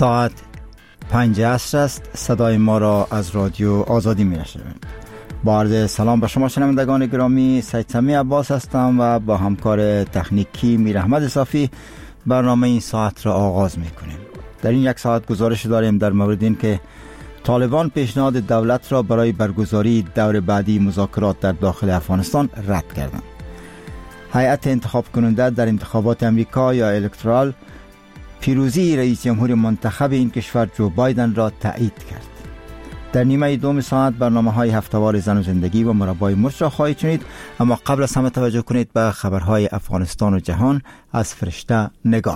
ساعت 5 عصر است. صدای ما را از رادیو آزادی می‌شنوید. با عرض سلام به شما شنوندگان گرامی، سید سمی عباس هستم و با همکار تکنیکی میر احمد صافی برنامه این ساعت را آغاز می‌کنیم. در این یک ساعت گزارش داریم در مورد این که طالبان پیشنهاد دولت را برای برگزاری دور بعدی مذاکرات در داخل افغانستان رد کردند. هیئت انتخاب کننده در انتخابات امریکا یا الکترال پیروزی رئیس جمهور منتخب این کشور جو بایدن را تایید کرد. در نیمه دوم ساعت برنامه‌های هفته‌وار زن و زندگی و مربای مرچ را خواهید شنید، اما قبل از همه توجه کنید به خبرهای افغانستان و جهان از فرشته نگاه.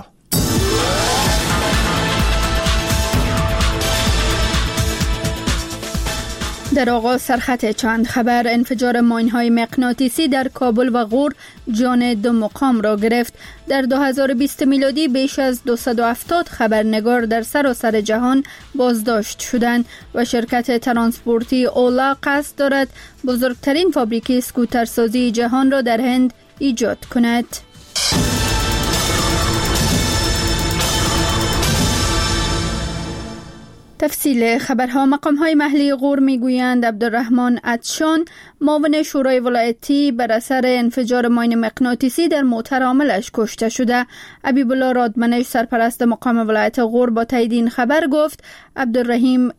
در آغاز سرخط چند خبر: انفجار ماین‌های مغناطیسی در کابل و غور جان 2 مقام را گرفت. در 2020 میلادی بیش از 270 خبرنگار در سراسر جهان بازداشت شدند و شرکت ترانسپورتی اولا قصد دارد بزرگترین فابریکه اسکوترسازی جهان را در هند ایجاد کند. تفصیل خبرها: مقام‌های محلی غور میگویند عبدالرحمن عطشان، معاون شورای ولایتی، بر اثر انفجار ماین مغناطیسی در موتر عاملش کشته شده. حبیب الله رادمنش، سرپرست مقام ولایت غور، با تایید این خبر گفت عبدالرحیم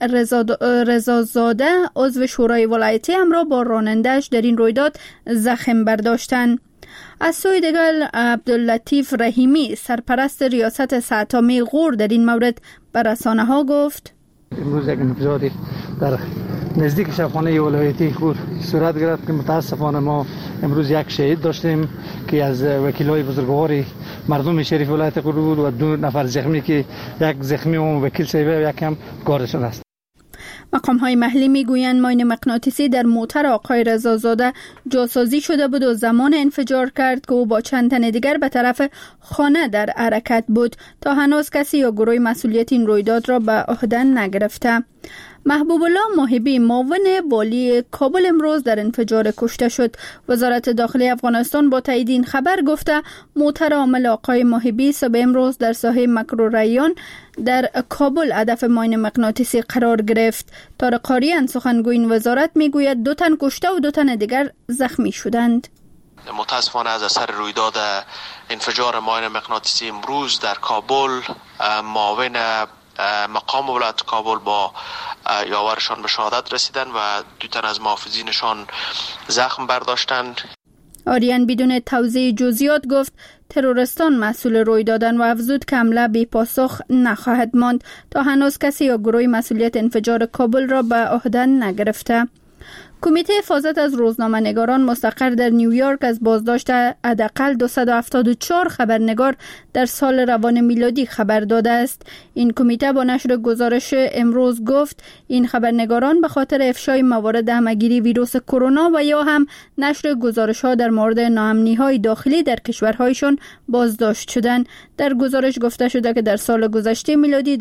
رضازاده، عضو شورای ولایتی، همراه با راننده‌اش در این رویداد زخم برداشتند. از سوی دیگر عبداللطیف رحیمی، سرپرست ریاست ساعتامی غور، در این مورد به رسانه‌ها گفت امروز یک انفجاری در نزدیک شبخانه ولایتی غور صورت گرفت که متاسفانه ما امروز یک شهید داشتیم که از وکیلای بزرگوار مردم شریف ولایت غور بود و 2 نفر زخمی که یک زخمی و وکیل صاحب و یک هم گارشون است. مقام‌های محلی میگویند ماین مغناطیسی در موتر آقای رضازاده جاسازی شده بود و زمان انفجار کرد که او با چند تن دیگر به طرف خانه در حرکت بود. تا هنوز کسی یا گروه مسئولیت این رویداد را به عهده نگرفته. محبوب الله محبی، معاون والی کابل، امروز در انفجار کشته شد. وزارت داخلی افغانستان با تایید این خبر گفته موتر عامل آقای محبی صبح امروز در ساحه مکروریان در کابل هدف ماین مغناطیسی قرار گرفت. طارق قاریان، سخنگوی این وزارت، میگوید 2 تن کشته و 2 تن دیگر زخمی شدند. متاسفانه از اثر رویداد انفجار ماین مغناطیسی امروز در کابل، معاون مقام ولایت کابل با یاورشان به شهادت رسیدن و 2 تن از محافظینشان زخم برداشتند. آریان بدون توضیح جزئیات گفت تروریستان مسئول روی دادن و افزود که حمله بی پاسخ نخواهد ماند تا هنوز کسی یا گروه مسئولیت انفجار کابل را به عهده نگرفته. کمیته حفاظت از روزنامه‌نگاران مستقر در نیویورک از بازداشت حداقل 274 خبرنگار در سال روان میلادی خبر داده است. این کمیته با نشر گزارش امروز گفت این خبرنگاران به خاطر افشای موارد همه‌گیری ویروس کرونا و یا هم نشر گزارش‌ها در مورد ناامنی‌های داخلی در کشورهایشان بازداشت شدند. در گزارش گفته شده که در سال گذشته میلادی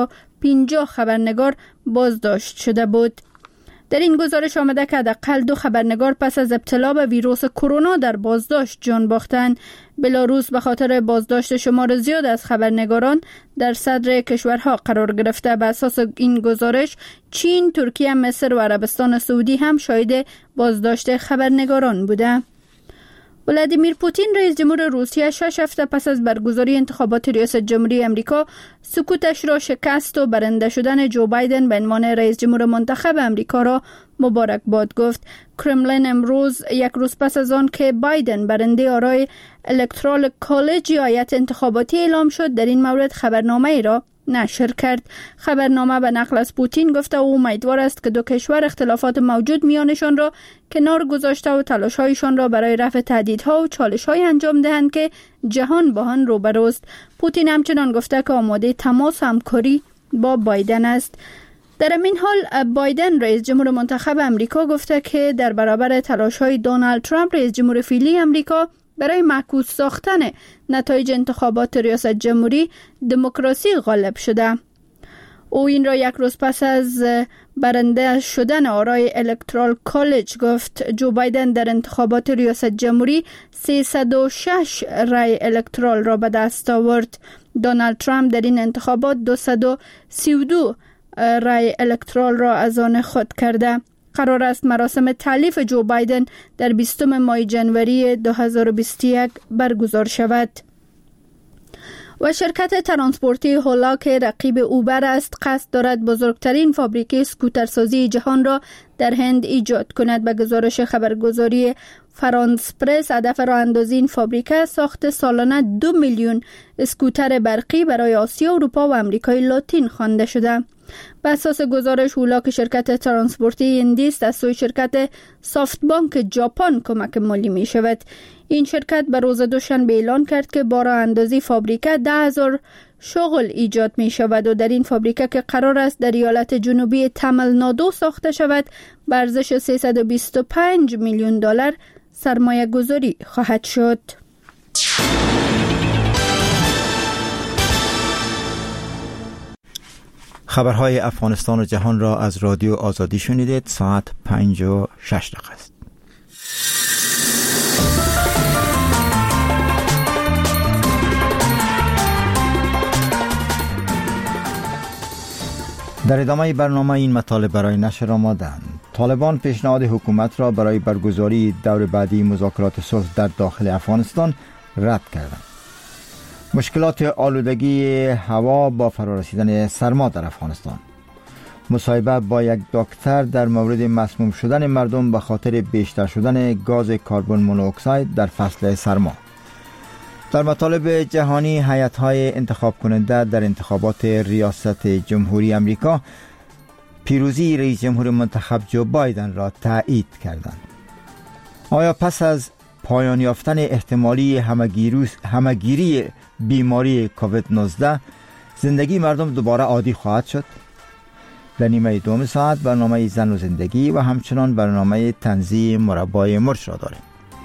250 خبرنگار بازداشت شده بود. در این گزارش آمده که حداقل 2 خبرنگار پس از ابتلا به ویروس کرونا در بازداشت جان باختند. بلاروس به خاطر بازداشت شمار زیاد از خبرنگاران در صدر کشورها قرار گرفته. به اساس این گزارش چین، ترکیه، مصر و عربستان سعودی هم شاهد بازداشت خبرنگاران بوده. ولادیمیر پوتین، رئیس جمهور روسیه، 6 هفته پس از برگزاری انتخابات ریاست جمهوری امریکا سکوتش را شکست و برنده شدن جو بایدن به عنوان رئیس جمهور منتخب امریکا را مبارکباد گفت. کرملین امروز، یک روز پس از آن که بایدن برنده آرای الکترال کالج یا هیئت انتخاباتی اعلام شد، در این مورد خبرنامه ای را نشر کرد. خبرنامه به نقل از پوتین گفته او امیدوار است که 2 کشور اختلافات موجود میانشان را کنار گذاشته و تلاش‌هایشان را برای رفع تهدیدها و چالش‌های انجام دهند که جهان با آن روبروست. پوتین همچنان گفته که آماده تماس و همکاری با بایدن است. در این حال بایدن، رئیس جمهور منتخب امریکا، گفته که در برابر تلاش‌های دونالد ترامپ، رئیس جمهور فعلی امریکا، برای معکوس ساختن نتایج انتخابات ریاست جمهوری، دموکراسی غالب شده. او این را یک روز پس از برنده شدن آرای الکترال کالج گفت. جو بایدن در انتخابات ریاست جمهوری 306 رای الکترال را به دست آورد. دونالد ترامپ در این انتخابات 232 رای الکترال را از آن خود کرده. قرار است مراسم تالیف جو بایدن در 20 ماه جنوری 2021 برگزار شود. و شرکت ترانسپورتی هولا که رقیب اوبر است قصد دارد بزرگترین فابریکه اسکوترسازی جهان را در هند ایجاد کند. به گزارش خبرگزاری فرانس پرس، هدف راه اندازی این فابریکه ساخت سالانه 2 میلیون اسکوتر برقی برای آسیا، اروپا و امریکای لاتین خوانده شده. بر اساس گزارش هولا که شرکت ترانسپورتی هندی است، از سوی شرکت سافت بانک ژاپن کمک مالی می شود. این شرکت به روز دوشنبه اعلان کرد که با راه اندازی فابریکه 10,000 شغل ایجاد می شود و در این فابریکه که قرار است در ایالت جنوبی تامل نادو ساخته شود به ارزش 325 میلیون دلار سرمایه گذاری خواهد شد. خبرهای افغانستان و جهان را از رادیو آزادی شنیدید. ساعت 5:06 است. در ادامه برنامه این مطالب برای نشر آماده‌اند. طالبان پیشنهاد حکومت را برای برگزاری دور بعدی مذاکرات صلح در داخل افغانستان رد کردند. مشکلات آلودگی هوا با فرارسیدن سرما در افغانستان. مصاحبه با یک دکتر در مورد مسموم شدن مردم به خاطر بیشتر شدن گاز کربن مونوکساید در فصل سرما. در مطالب جهانی، هیئت‌های انتخاب کننده در انتخابات ریاست جمهوری امریکا پیروزی رئیس جمهور منتخب جو بایدن را تایید کردند. آیا پس از پایان یافتن احتمالی همگیری بیماری کووید 19 زندگی مردم دوباره عادی خواهد شد؟ در نیمه دوم ساعت برنامه زن و زندگی و همچنان برنامه تنزیه مربای مرچ را داریم.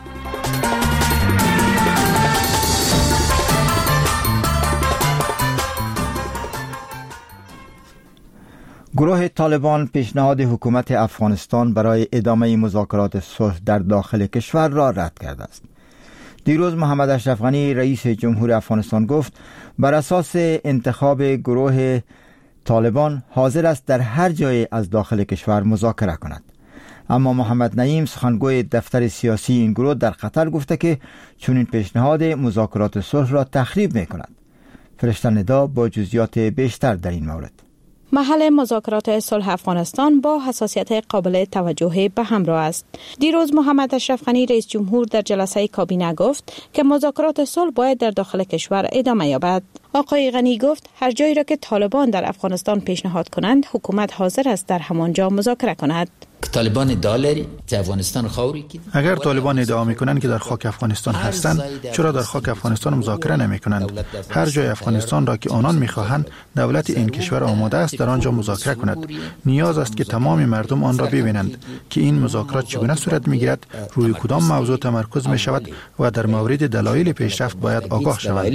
گروه طالبان پیشنهاد حکومت افغانستان برای ادامه مذاکرات صلح در داخل کشور را رد کرده است. دیروز محمد اشرف غنی رئیس جمهور افغانستان گفت بر اساس انتخاب گروه طالبان حاضر است در هر جای از داخل کشور مذاکره کند. اما محمد نعیم سخنگوی دفتر سیاسی این گروه در قطر گفته که چنین پیشنهاد مذاکرات صلح را تخریب می کند. فرشته ندا با جزئیات بیشتر در این مورد. محل مذاکرات صلح افغانستان با حساسیت قابل توجه به همراه است. دیروز محمد اشرف غنی رئیس جمهور در جلسه کابینه گفت که مذاکرات صلح باید در داخل کشور ادامه یابد. آقای غنی گفت هر جایی را که طالبان در افغانستان پیشنهاد کنند حکومت حاضر است در همانجا مذاکره کند. طالبان دالری در افغانستان خوری کید. اگر طالبان ادعا میکنند که در خاک افغانستان هستند، چرا در خاک افغانستان مذاکره نمیکنند؟ هر جای افغانستان را که آنان میخواهند دولت این کشور آماده است در آنجا مذاکره کند. نیاز است که تمام مردم آن را ببینند که این مذاکرات چگونه صورت میگیرد، روی کدام موضوع تمرکز میشود و در مورد دلایل پیشرفت باید آگاه شود.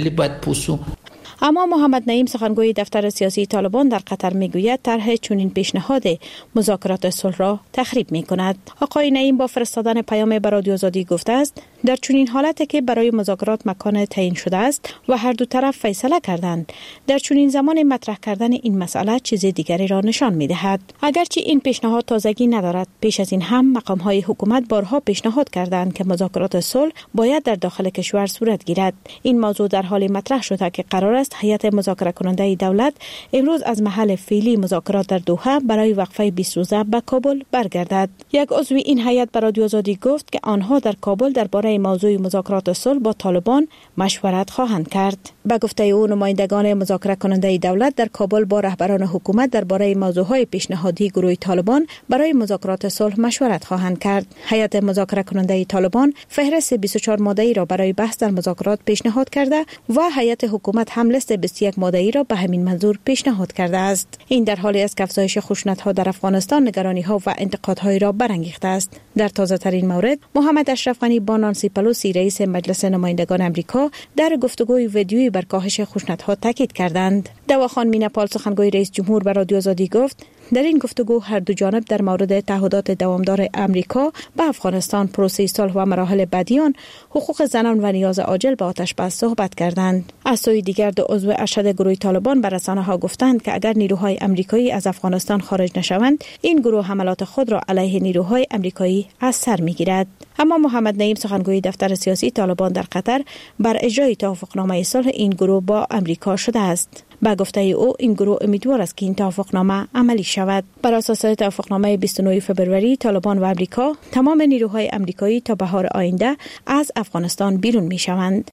اما محمد نعیم سخنگوی دفتر سیاسی طالبان در قطر میگوید طرح چنین پیشنهاد مذاکرات صلح را تخریب میکند. آقای نعیم با فرستادن پیام به رادیو آزادی گفته است در چنین حالتی که برای مذاکرات مکان تعیین شده است و هر دو طرف فیصله کردند، در چنین زمان مطرح کردن این مسئله چیز دیگری را نشان میدهد. اگرچه این پیشنهاد تازگی ندارد، پیش از این هم مقام‌های حکومت بارها پیشنهاد کردند که مذاکرات صلح باید در داخل کشور صورت گیرد. این موضوع در حال مطرح شده که قرار است هیئت مذاکره کننده دولت امروز از محل فعلی مذاکرات در دوحه برای وقفه 20 روزه به کابل برگردد. یک عضو این هیئت به رادیو آزادی گفت که آنها در کابل درباره موضوع مذاکرات صلح با طالبان مشورت خواهند کرد. به گفته او نمایندگان مذاکره کننده دولت در کابل با رهبران حکومت درباره موضوعهای پیشنهادی گروه طالبان برای مذاکرات صلح مشورت خواهند کرد. هیئت مذاکره کننده طالبان فهرست 24 ماده‌ای را برای بحث در مذاکرات پیشنهاد کرده و هیئت حکومت هم لیست 21 ماده‌ای را به همین منظور پیشنهاد کرده است. این در حالی است که افزایش خشونت‌ها در افغانستان نگرانی‌ها و انتقادهای را برانگیخته است. در تازه‌ترین مورد محمد اشرف غنی با نانسی پلوسی رئیس مجلس نمایندگان آمریکا در گفتگوی ویدیویی بر کاهش خشونت‌ها تاکید کردند. دواخان میناپال سخنگوی رئیس جمهور به رادیو آزادی گفت در این گفتگو هر دو جانب در مورد تعهدات دوامدار امریکا به افغانستان، پروسه صلح و مراحل بعدی آن، حقوق زنان و نیاز عاجل به آتش بس صحبت کردند. از سوی دیگر دو عضو ارشد گروه طالبان به رسانه‌ها گفتند که اگر نیروهای امریکایی از افغانستان خارج نشوند، این گروه حملات خود را علیه نیروهای امریکایی از سر می‌گیرد. اما محمد نعیم سخنگوی دفتر سیاسی طالبان در قطر بر اجرای توافقنامه صلح این گروه با امریکا شده است. با گفته او این گروه امیدوار است که این توافقنامه عملی شود. بر اساس توافقنامه 29 فبروری طالبان و امریکا تمام نیروهای امریکایی تا بهار آینده از افغانستان بیرون می‌شوند.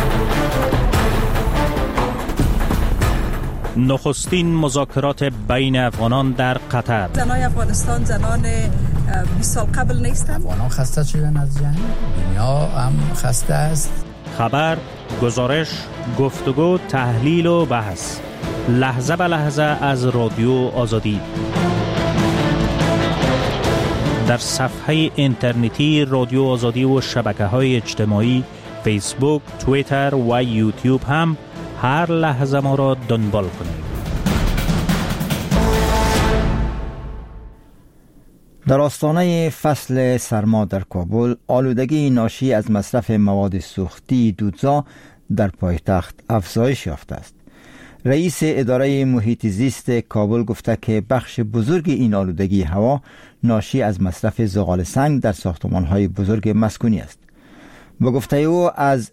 نخستین مذاکرات بین افغانان در قطر. زنان افغانستان زنان 20 سال قبل نیستند. افغانان خسته شدن از جنگ، دنیا هم خسته است. خبر، گزارش، گفتگو، تحلیل و بحث لحظه به لحظه از رادیو آزادی در صفحه اینترنتی رادیو آزادی و شبکه‌های اجتماعی فیسبوک، توییتر و یوتیوب هم هر لحظه ما را دنبال کنید. در آستانه فصل سرما در کابل، آلودگی ناشی از مصرف مواد سوختی دودزا در پایتخت افزایش یافته است. رئیس اداره محیط زیست کابل گفته که بخش بزرگ این آلودگی هوا ناشی از مصرف زغال سنگ در ساختمان‌های بزرگ مسکونی است. با گفته او از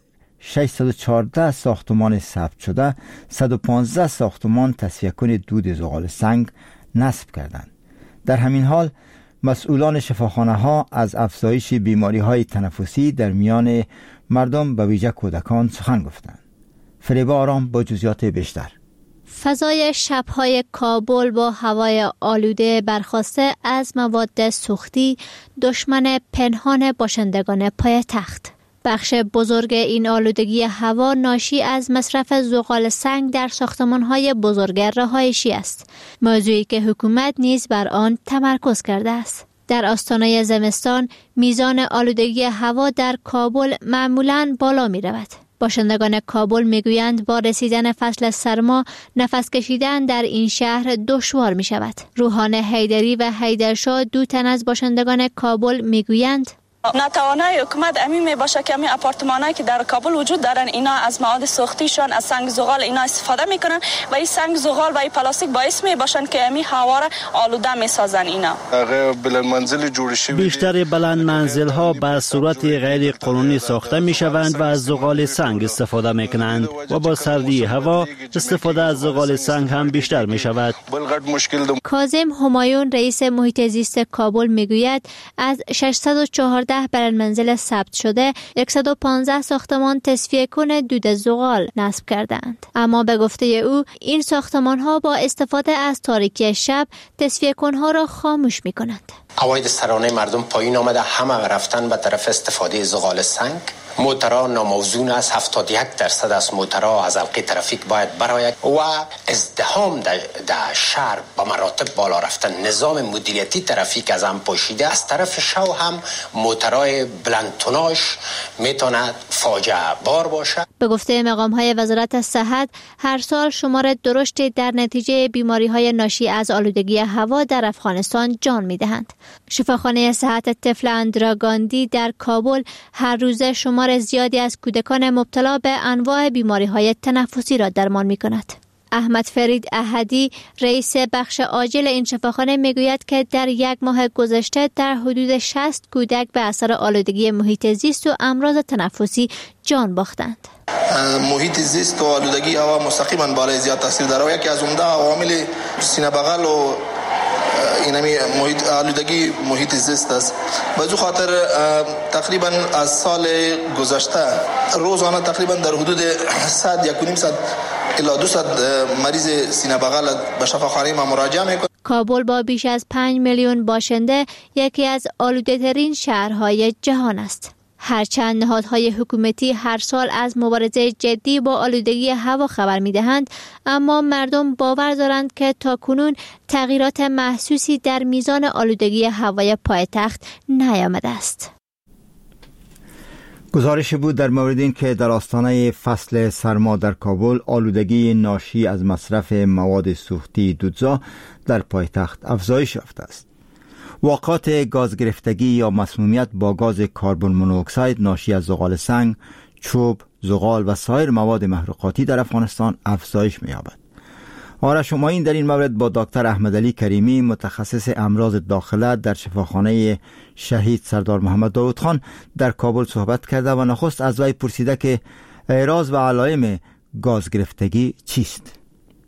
614 ساختمان ثبت شده، 115 ساختمان تصفیه کن دود زغال سنگ نصب کردند. در همین حال مسئولان شفاخانه‌ها از افزایش بیماری‌های تنفسی در میان مردم به ویژه کودکان سخن گفتند. فریبا آرام با جزئیات بیشتر. فضای شب‌های کابل با هوای آلوده برخاسته از مواد سوختی دشمن پنهان باشندگان پایتخت. بخش بزرگ این آلودگی هوا ناشی از مصرف زغال سنگ در ساختمان‌های بزرگ رهایشی است، موضوعی که حکومت نیز بر آن تمرکز کرده است. در آستانه زمستان میزان آلودگی هوا در کابل معمولاً بالا می رود. باشندگان کابل میگویند با رسیدن فصل سرما نفس کشیدن در این شهر دشوار می شود. روحان حیدری و حیدرشاه دو تن از باشندگان کابل میگویند نتوانای حکومت امی می باشه که امی آپارتمانایی که در کابل وجود دارن اینا از مواد سوختیشان از سنگ زغال اینا استفاده میکنن و این سنگ زغال و این پلاستیک باعث می باشن که امی هوا را آلوده میسازن. اینا بلند منزل جوړ شوی، بیشتر بلند منزل ها به صورت غیر قانونی ساخته می شوند و از زغال سنگ استفاده می کنند و با سردی هوا استفاده از زغال سنگ هم بیشتر می شود. کاظم همایون رئیس محیط زیست کابل میگوید از 614 بلند منزل ثبت شده 115 ساختمان تصفیه کن دود زغال نصب کردند. اما به گفته او این ساختمان ها با استفاده از تاریکی شب تصفیه کنها را خاموش می کنند. عواید سرانه مردم پایین آمده، همه رفتن به طرف استفاده زغال سنگ. موترها ناموزون است، 71% از موترها از حلقه ترافیک باید برآید و ازدحام در شهر به مراتب بالا رفتن. نظام مدیریتی ترافیک از هم پوشیده. از طرف شو هم موترهای بلندتوناش میتونه فاجعه بار باشه. به گفته مقام‌های وزارت صحت هر سال شمار درشتی در نتیجه بیماری‌های ناشی از آلودگی هوا در افغانستان جان می‌دهند. شفاخانه صحت طفل اندرا گاندی در کابل هر روز شمار زیادی از کودکان مبتلا به انواع بیماری‌های تنفسی را درمان می‌کند. احمد فرید احدی رئیس بخش عاجل این شفاخانه میگوید که در یک ماه گذشته در حدود 60 کودک به اثر آلودگی محیط زیست و امراض تنفسی جان باختند. محیط زیست و آلودگی هوا مستقیما بالای زیاد تاثیر داره. یکی از عمده عوامل سینه بغل و اینمی آلودگی محیط زیست است. به این خاطر تقریبا از سال گذشته روزانه تقریبا در حدود 100 الی 200 مریض سینه بغل به شفاخانه ما مراجعه میکنه. کابل با بیش از 5 میلیون باشنده یکی از آلوده‌ترین شهرهای جهان است. هرچند نهادهای حکومتی هر سال از مبارزه جدی با آلودگی هوا خبر می‌دهند، اما مردم باور دارند که تاکنون تغییرات محسوسی در میزان آلودگی هوای پایتخت نیامده است. گزارشی بود در مورد این که در آستانه فصل سرما در کابل آلودگی ناشی از مصرف مواد سوختی دودزا در پایتخت افزایش یافته است. واقعات گاز گرفتگی یا مسمومیت با گاز کربن مونوکساید ناشی از زغال سنگ، چوب، زغال و سایر مواد محروقاتی در افغانستان افزایش می‌یابد. آرش معین در این مورد با دکتر احمدعلی کریمی متخصص امراض داخله در شفاخانه شهید سردار محمد داود خان در کابل صحبت کرده و نخست از وی پرسیده که راز و علائم گاز گرفتگی چیست؟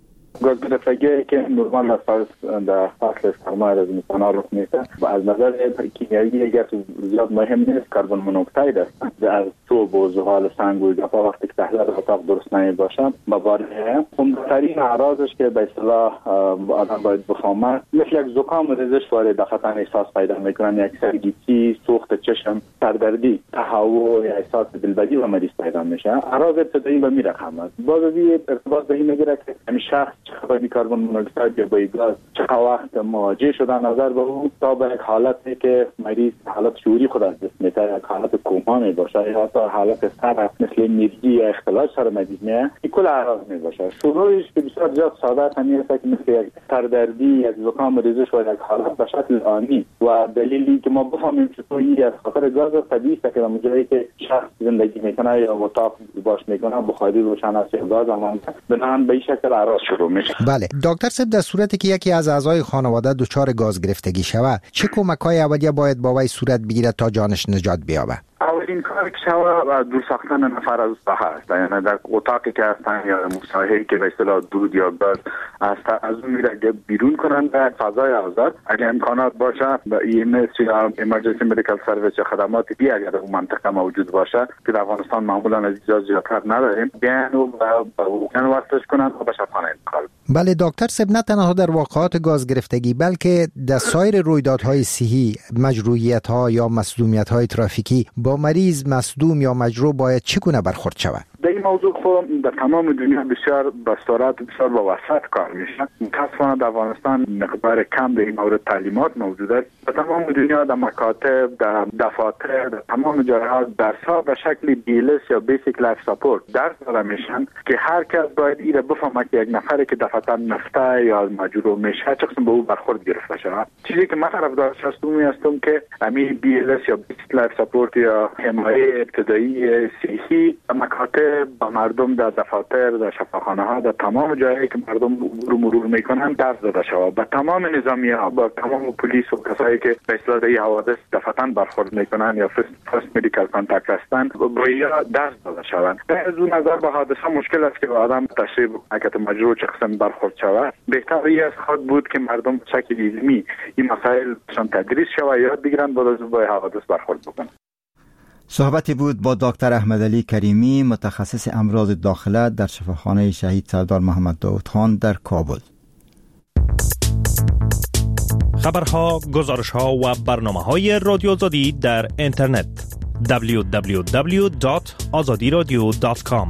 گاز گرفتگی که نورمال در فصل سرما از مثلا رخ میده و از نظر کیمیایی اگر زیاد مهم نیست کربن مونوکساید است. در چوب و زغال سنگ و گفا وقتی که تحلیل اتاق درست نمیباشد مبارزه عمده‌ترین اعراضش که به اصطلاح آدم باید بفهمه مثل یک زکام و ریزش وارد داخل احساس پیدا میکنن، یک سرگیجی، سوخت چشم، سردردی، تهوع یا احساس دلبدی و مریض پیدا میشه. اعراض ابتدایی به میرقم است. باز از ارتباط به این میگیره که همین شخص چقدر کربن مونوکساید یا با گاز چقدر وقت مواجه شده نظر به اون تا به یک حالتی که مریض حالت شعوری خود از دست میده، یک حالت کوما میباشه یا تا حالت سر مثل میرگی یا اختلاج سر مریض میه، این کل اعراض میباشه. شروعش که بسیار زیاد ساده همیشه که مثل یک سردردی، یک زکام ریزش و یک حالت به شکل آنی و دلیلی که ما بفهمیم چطور این از خاطر گاز طبیعی است که در جایی که شخص زندگی میکنه یا اتاق باش میکنه بخاری روشن است یا گاز هم بنابراین به این شکل اعراض شروع میشه. بله دکتر صاحب، در صورتی که یکی از اعضای خانواده دچار گاز گرفتگی شود چه کمک‌های اولیه باید با وی صورت بگیرد تا جانش نجات بیابد؟ اولین کاری که شود دور ساختن نفر از ساحه است، یعنی در اتاقی که هستن یا مساحه‌ای که به اصطلاح دود یا گاز است از اون میره بیرون کنن به فضای آزاد. اگر امکانات باشه به EMS یا Emergency Medical Service یا خدمات دیگه اگر در اون منطقه موجود باشه که در افغانستان معمولا از اینجا زیادتر نداریم بیان و وصلش کنن و به شفاخانه انتقال. بله دکتر صاحب، نه تنها در واقعات گاز گرفتگی بلکه در سایر رویدادهای صحی، مجروحیت‌ها یا مصدومیت‌های ترافیکی با مریض مصدوم یا مجروح باید چگونه برخورد شود؟ در این موضوع خود در تمام دنیا بسیار به صورت بسیار با وسط کار میشه. متاسفانه در افغانستان مقدار کم در این مورد تعلیمات موجود است. در تمام دنیا در مکاتب، در دفاتر، در تمام جاها درس‌ها به شکل BLS یا بیسیک لایف ساپورت درس داده میشن که هر کس باید ایره بفهمه که یک نفری که دفعتا نفته یا مجروح میشه چه قسم به او برخورد گرفته شود. چیزی که من طرفدارش هستم که همین BLS یا بیسیک لایف ساپورت یا حمایت ابتدایی صحی مکاتب با مردم در دفاتر، در شفاخانه ها، در تمام جایی که مردم رو مرور میکنن درس داده شود. با تمام نظامی ها، با تمام پلیس و کسایی که به اصطلاح این حوادث دفعتاً برخورد میکنن یا فرست مدیکال کانتاکت هستن با یا درس داده شود. از اون نظر با حادثه مشکل است که آدم تشریح حرکت مجروح چه قسم برخورد شود. بهتر از خود بود که مردم به شکل علمی این مسائل شان تدریس شود، یاد بگیرن بعد از با حوادث برخورد بکنن. صحبتی بود با دکتر احمدعلی کریمی متخصص امراض داخله در شفاخانه شهید سردار محمد داود خان در کابل. خبرها، گزارشها و برنامه‌های رادیو آزادی در اینترنت www.azadiradio.com.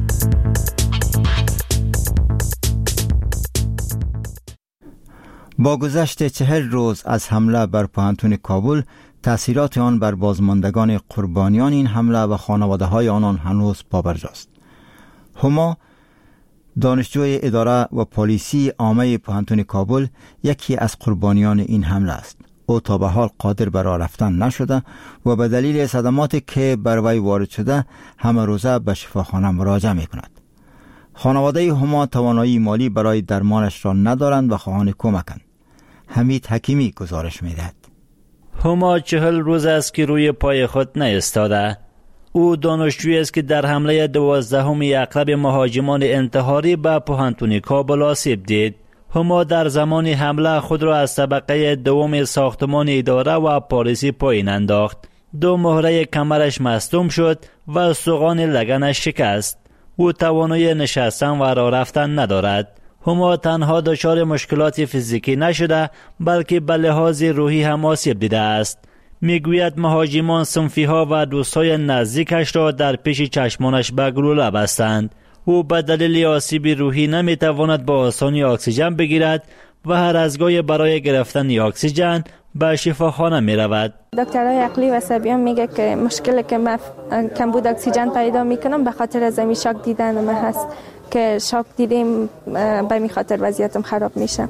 با گذشت 40 روز از حمله بر پوهنتون کابل، تأثیرات آن بر بازماندگان قربانیان این حمله و خانواده‌های آنان هنوز پابرجاست. هما، دانشجوی اداره و پلیسی عامه پوهنتون کابل، یکی از قربانیان این حمله است. او تا به حال قادر بر راه رفتن نشده و به دلیل صدماتی که بر وی وارد شده همه روزه به شفاخانه مراجعه می‌کند. خانواده هما توانایی مالی برای درمانش را ندارند و خواهان کمکند. حمید حکیمی گزارش می‌دهد. هما 40 روز است که روی پای خود نایستاده. او دانشجویی است که در حمله 12 اغلب مهاجمان انتحاری به پوهنتون کابل آسیب دید. هما در زمان حمله خود را از طبقه دوم ساختمان اداره و پلیسی پایین انداخت. 2 مهره کمرش مصدوم شد و استخوان لگنش شکست. او توانایی نشستن و راه رفتن ندارد. هما تنها دچار مشکلات فیزیکی نشده بلکه به لحاظ روحی هم آسیب دیده است. میگوید مهاجمان صنفی‌ها و دوستای نزدیکش را در پیش چشمانش به گلوله بستند. او به دلیل آسیب روحی نمیتواند با آسانی اکسیژن بگیرد و هر از گاهی برای گرفتن اکسیژن به شفاخانه می رود. دکترای عقلی و عصبیان میگه که مشکلی که من کمبود اکسیژن پیدا میکنم به خاطر از این شاک دیدن من هست که شاک دیدیم به می خاطر وضعیتم خراب میشه.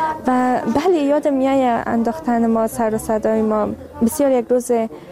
و بله یادم میاد انداختن ما سر و صدای ما بسیار یک روز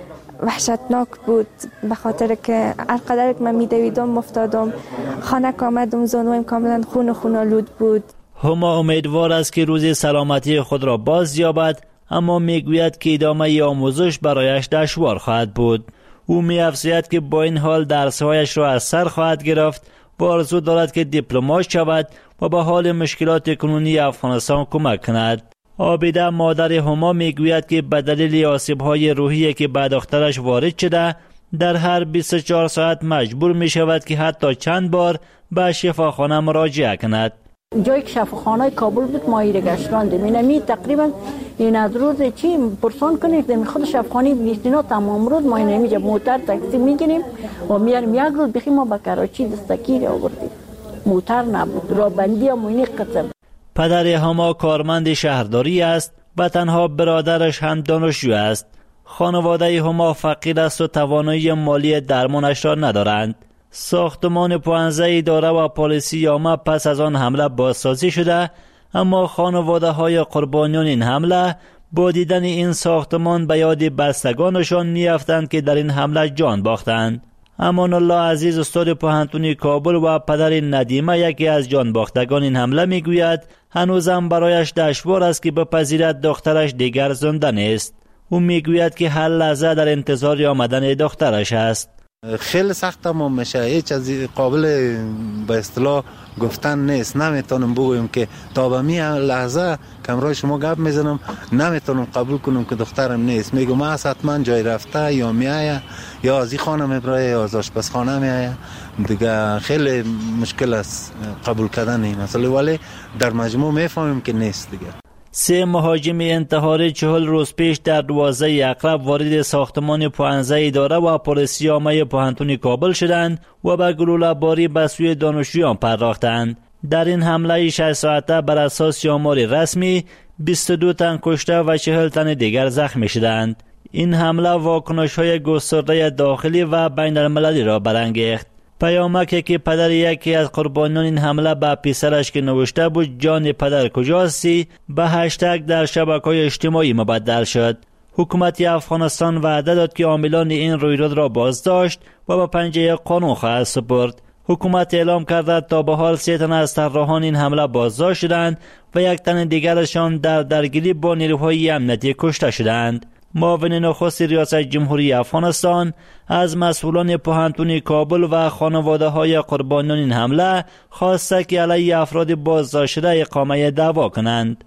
وحشتناک بود به خاطر که هر قدر که من میدویدم افتادم خانه آمدم زانویم کاملا خون آلود بود. هما امیدوار است که روزی سلامتی خود را باز یابد، اما میگوید که ادامه آموزش برایش دشوار خواهد بود. او می‌افزاید که با این حال درس‌هایش را از سر خواهد گرفت و آرزو دارد که دیپلمات شود و به حال مشکلات کنونی افغانستان کمک کند. عابده مادر هما میگوید که به دلیل آسیب‌های روحی که به دخترش وارد شده در هر 24 ساعت مجبور می شود که حتی چند بار به شفاخانه مراجعه کند. جایی که شفاخانه کابل بود ما ایره گشتاندیم. اینمی تقریبا این از روز چی پرسان کنید در خود شفاخانه بیستینا تمام روز ما اینمی جب موتر تاکسی میگیریم و میاریم یک روز بخی ما به کراچی دستگیر آوردیم. موتر نبود، رابندی هم اینی قطب. پدر هما کارمند شهرداری است و تنها برادرش هم دانشجو است. خانواده هما فقیر است و توانایی مالی درمانش را ندارند. ساختمان 15 اداره و پلیسی یامه پس از آن حمله بازسازی شده، اما خانواده های قربانیان این حمله با دیدن این ساختمان به یاد بستگانشان میافتند که در این حمله جان باختند. امان الله عزیز استاد پوهنتون کابل و پدر ندیمه یکی از جان باختگان این حمله میگوید هنوزم برایش دشوار است که بپذیرد دخترش دیگر زنده نیست. او میگوید که هر لحظه در انتظار آمدن دخترش است. خیلی سخت ما میشه، هیچ از قابل به اصطلاح گفتن نیست. نمیتونم بگویم که تا به می لحظه کمرای شما گپ میزنم نمیتونم قبول کنم که دخترم نیست. میگم ما حتما جای رفته یا میایه یا از این خانه میبره یا از آشپزخانه میایه. دیگه خیلی مشکل است قبول کردن این مسئله، ولی در مجموع میفهمیم که نیست دیگه. 3 مهاجم انتحاری 40 روز پیش در 12 اقرب وارد ساختمان 15 اداره و پلیسی عامه پوهنتون کابل شدند و به گلوله باری به سوی دانشجویان پرداختند. در این حمله 6 ساعته بر اساس آمار رسمی 22 تن کشته و 40 تن دیگر زخمی شدند. این حمله واکنش‌های گسترده داخلی و بین المللی را برانگیخت. پیامکی که پدر یکی از قربانیان این حمله به پسرش که نوشته بود جان پدر کجاستی به هشتگ در شبکه‌های اجتماعی مبدل شد. حکومت افغانستان وعده داد که عاملان این رویداد را بازداشت و به پنجه قانون خواهد سپرد. حکومت اعلام کرده تا به حال 3 تن از طراحان این حمله بازداشت شدند و 1 تن دیگرشان در درگیری با نیروهای امنیتی کشته شدند. معاون نخست ریاست جمهوری افغانستان از مسئولان پوهنتون کابل و خانواده های قربانیان این حمله خواسته که علیه افراد بازداشت شده اقامه دعوا کنند.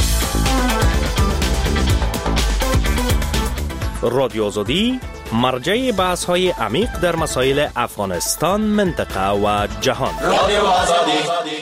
رادیو آزادی مرجع بحث های عمیق در مسائل افغانستان، منطقه و جهان. رادیو آزادی.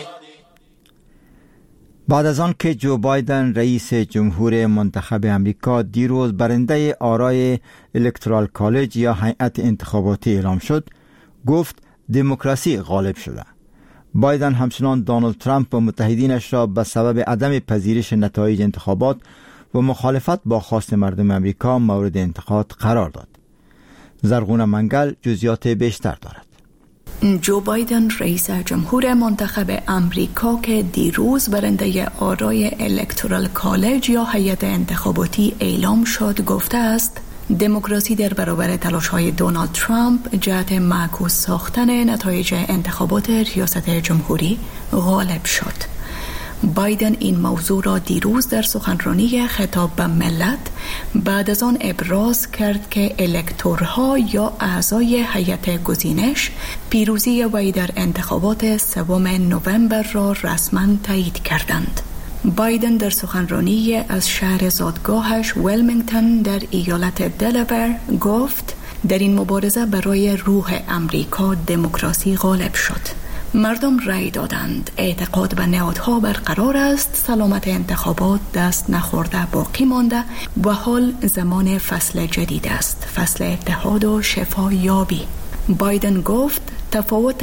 بعد از آن که جو بایدن رئیس جمهور منتخب امریکا دیروز برنده آرای الکترال کالج یا هیئت انتخاباتی اعلام شد، گفت دموکراسی غالب شده. بایدن همچنان دونالد ترامپ و متحدینش را به سبب عدم پذیرش نتایج انتخابات و مخالفت با خواست مردم امریکا مورد انتقاد قرار داد. زرغونه منگل جزئیات بیشتر دارد. جو بایدن رئیس جمهور منتخب امریکا که دیروز برنده آرای الکترال کالج یا هیئت انتخاباتی اعلام شد گفته است دموکراسی در برابر تلاش‌های دونالد ترامپ جهت معکوس ساختن نتایج انتخابات ریاست جمهوری غالب شد. بایدن این موضوع را دیروز در سخنرانی خطاب به ملت بعد از آن ابراز کرد که الکتورها یا اعضای هیئت گزینش پیروزی وی در انتخابات 3 نوامبر را رسما تایید کردند. بایدن در سخنرانی از شهر زادگاهش ویلمینگتون در ایالت دلاور گفت در این مبارزه برای روح امریکا دموکراسی غالب شد. مردم رأی دادند، اعتقاد به نهادها برقرار است، سلامت انتخابات دست نخورده باقی مانده و حال زمان فصل جدید است، فصل اتحاد و شفا یابی. بایدن گفت تفاوت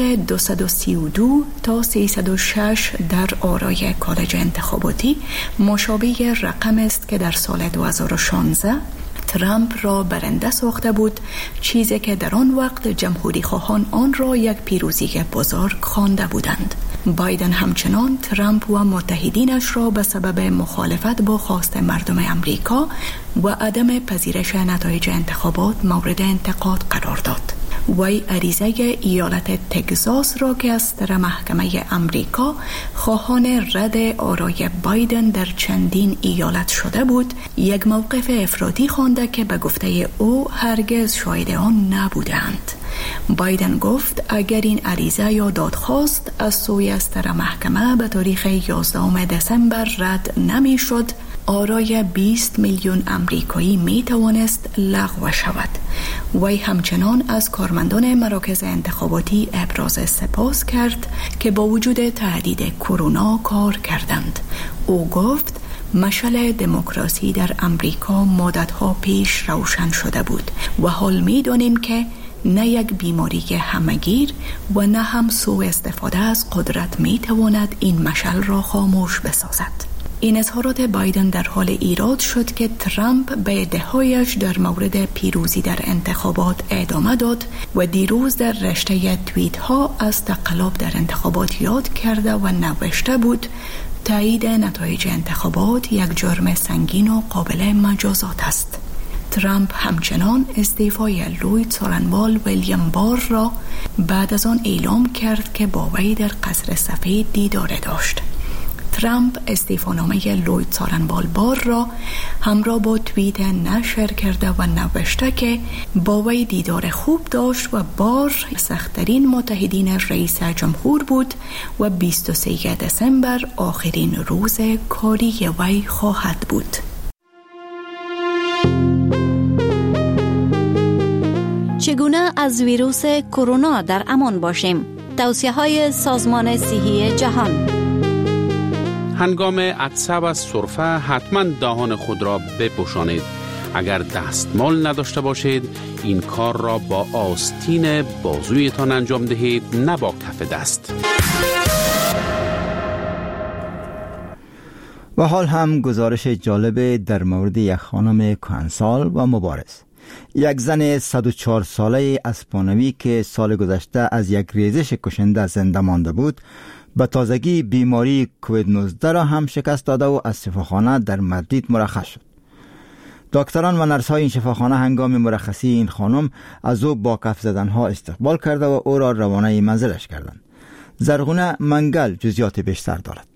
232 تا 306 در آرای کالج انتخاباتی مشابه رقم است که در سال 2016 ترامپ را برنده ساخته بود، چیزی که در آن وقت جمهوری خواهان آن را یک پیروزی بزرگ خوانده بودند. بایدن همچنان ترامپ و متحدینش را به سبب مخالفت با خواست مردم امریکا و عدم پذیرش نتایج انتخابات مورد انتقاد قرار داد. وی عریضه ایالت تگزاس را که از طرف محکمه امریکا خواهان رد آرای بایدن در چندین ایالت شده بود، یک موقف افراطی خوانده که به گفته او هرگز شاهد آن نبودند. بایدن گفت اگر این عریضه یا دادخواست از سوی از طرف محکمه به تاریخ 11 دسامبر رد نمی شد، آرای 20 میلیون امریکایی می توانست لغو شود. وی همچنان از کارمندان مراکز انتخاباتی ابراز سپاس کرد که با وجود تهدید کرونا کار کردند. او گفت مشعل دموکراسی در امریکا مدتها پیش روشن شده بود و حال می دانیم که نه یک بیماری همگیر و نه هم سوء استفاده از قدرت می تواند این مشعل را خاموش بسازد. این اظهارات بایدن در حال ایراد شد که ترامپ به ادعاهایش در مورد پیروزی در انتخابات ادامه داد و دیروز در رشته توییت ها از تقلب در انتخابات یاد کرده و نوشته بود تایید نتایج انتخابات یک جرم سنگین و قابل مجازات است. ترامپ همچنان استعفای لوید سارنوال ویلیام بار را بعد از آن اعلام کرد که با وی در قصر سفید دیدار داشت. ترامپ استعفانامه لوید سارنوال بار را همراه با توییت نشر کرده و نوشته که با وی دیدار خوب داشت و بار سخت‌ترین متحدین رئیس جمهور بود و 23 دسامبر آخرین روز کاری وی خواهد بود. چگونه از ویروس کرونا در امان باشیم؟ توصیه‌های سازمان صحی جهان. هنگام عطسه و سرفه حتما دهان خود را بپوشانید. اگر دستمال نداشته باشید این کار را با آستین بازویتان انجام دهید، نه با کف دست. و حال هم گزارش جالب در مورد یک خانم کهنسال و مبارز. یک زن 104 ساله اسپانوی که سال گذشته از یک ریزش کشنده زنده مانده بود، به تازگی بیماری کووید 19 را هم شکست داده و از شفاخانه در مادرید مرخص شد. دکتران و نرس‌های این شفاخانه هنگام مرخصی این خانم از او با کف زدنها استقبال کرده و او را روانه منزلش کردند. زرغونه منگل جزئیات بیشتر دارد.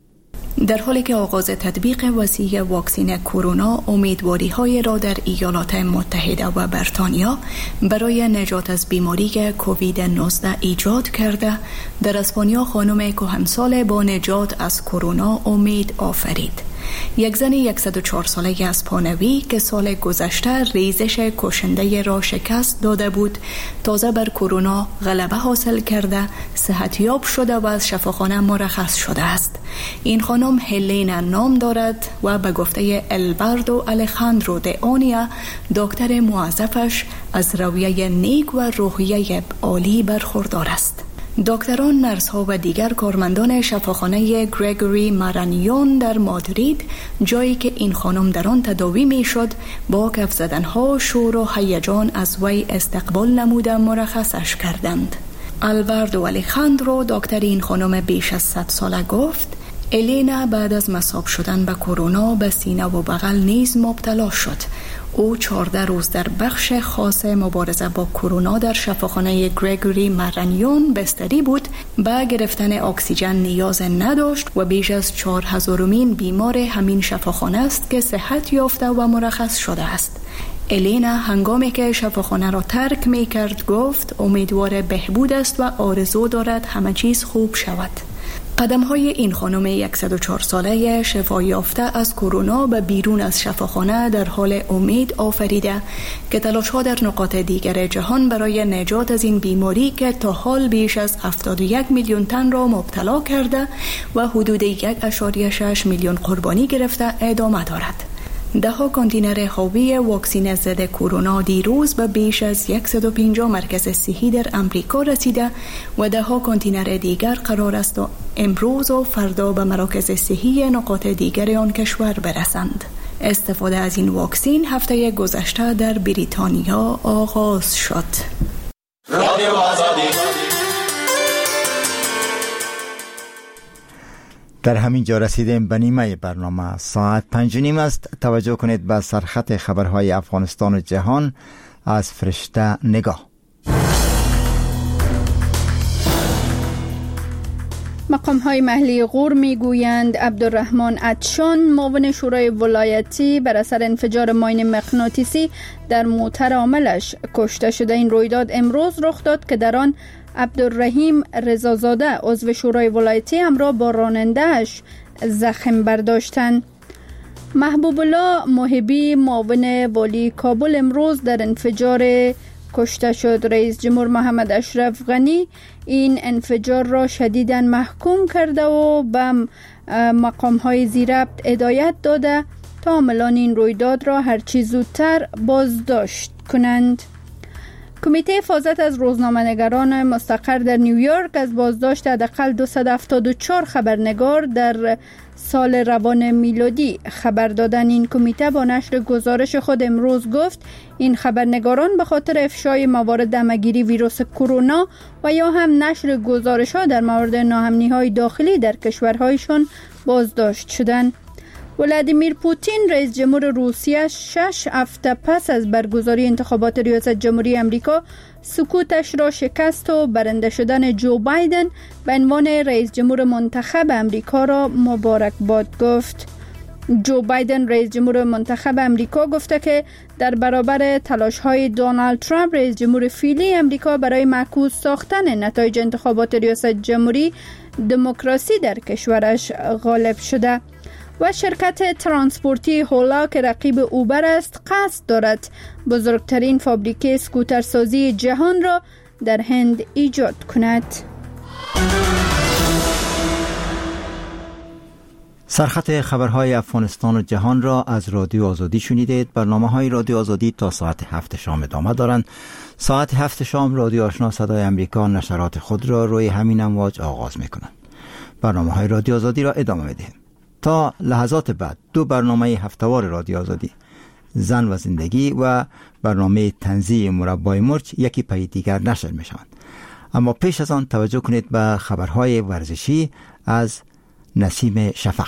در حالی که آغاز تطبیق وسیع واکسن کرونا امیدواری‌های را در ایالات متحده و بریتانیا برای نجات از بیماری کووید 19 ایجاد کرده، در اسپانیا خانم کهنسال با نجات از کرونا امید آفرید. یک زن 104 ساله اسپانوی که سال گذشته ریزش کشنده را شکست داده بود، تازه بر کرونا غلبه حاصل کرده صحتیاب شده و از شفاخانه مرخص شده است. این خانم هلینا نام دارد و به گفته الواردو الخاندرو د آنیا، دکتر موظفش از رویه نیک و روحیه عالی برخوردار است. دکتران، نرس‌ها و دیگر کارمندان شفاخانه گریگوری مارانیون در مادرید، جایی که این خانم در آن تداوی می‌شد، با کف زدن‌ها، شور و هیجان از وی استقبال نموده مرخصش کردند. الواردو الخاندرو، دکتر این خانم بیش از 100 ساله، گفت الینا بعد از مصاب شدن به کرونا به سینه و بغل نیز مبتلا شد. او 14 روز در بخش خاص مبارزه با کرونا در شفاخانه گریگوری مارانیون بستری بود. با گرفتن اکسیژن نیاز نداشت و بیش از 4000مین بیمار همین شفاخانه است که صحت یافته و مرخص شده است. الینا هنگامی که شفاخانه را ترک می کرد گفت امیدوار بهبود است و آرزو دارد همه چیز خوب شود. قدم‌های این خانم 104 ساله شفا یافته از کرونا به بیرون از شفاخانه در حال امید آفریده که تلاش‌ها در نقاط دیگر جهان برای نجات از این بیماری که تا حال بیش از 71 میلیون تن را مبتلا کرده و حدود 1.6 میلیون قربانی گرفته ادامه دارد. 10 کانتینر حاوی واکسن ضد کرونا دیروز به بیش از 150 مرکز صحی در امریکا رسیده و 10 کانتینر دیگر قرار است امروز و فردا به مراکز صحی نقاط دیگر آن کشور برسند. استفاده از این واکسن هفته گذشته در بریتانیا آغاز شد. رادیو آزادی. در همین جا رسیدیم به نیمه برنامه. ساعت 5:30 است. توجه کنید به سرخط خبرهای افغانستان و جهان از فرشته نگاه. مقام‌های محلی غور میگویند عبدالرحمن عطشان معاون شورای ولایتی بر اثر انفجار ماین مغناطیسی در موتر عاملش کشته شده. این رویداد امروز رخ داد که در آن عبدالرحیم رضازاده عضو شورای ولایتی همراه با راننده‌اش زخم برداشتند. محبوب الله محبی معاون والی کابل امروز در انفجار کشته شد. رئیس جمهور محمد اشرف غنی این انفجار را شدیداً محکوم کرده و به مقام‌های ذی‌ربط هدایت داده تا عاملان این رویداد را هرچی زودتر بازداشت کنند. کمیته حفاظت از روزنامه‌نگاران مستقر در نیویورک از بازداشت حداقل 274 خبرنگار در سال روان میلادی خبر دادن. این کمیته با نشر گزارش خود امروز گفت این خبرنگاران به خاطر افشای موارد همه‌گیری ویروس کرونا و یا هم نشر گزارش‌ها در مورد ناامنی‌های داخلی در کشورهایشان بازداشت شدند. ولادیمیر پوتین رئیس جمهور روسیه 6 هفته پس از برگزاری انتخابات ریاست جمهوری امریکا سکوتش را شکست و برنده شدن جو بایدن به عنوان رئیس جمهور منتخب امریکا را مبارکباد گفت. جو بایدن رئیس جمهور منتخب امریکا گفته که در برابر تلاش‌های دونالد ترامپ رئیس جمهور فعلی امریکا برای معکوس ساختن نتایج انتخابات ریاست جمهوری دموکراسی در کشورش غالب شده. و شرکت ترانسپورتی هولا که رقیب اوبر است قصد دارد بزرگترین فابریکه اسکوترسازی جهان را در هند ایجاد کند. سرخط خبرهای افغانستان و جهان را از رادیو آزادی شنیدید. برنامه‌های رادیو آزادی تا ساعت 7 شام ادامه دارند. ساعت 7 شام رادیو آشنا صدای امریکا نشرات خود را روی همین امواج آغاز می‌کند. برنامه‌های رادیو آزادی را ادامه می‌دهیم. تا لحظات بعد 2 برنامه هفتهوار رادیو آزادی، زن و زندگی و برنامه طنزی مربای مرچ یکی پی دیگر نشر می شوند. اما پیش از آن توجه کنید به خبرهای ورزشی از نسیم شفق.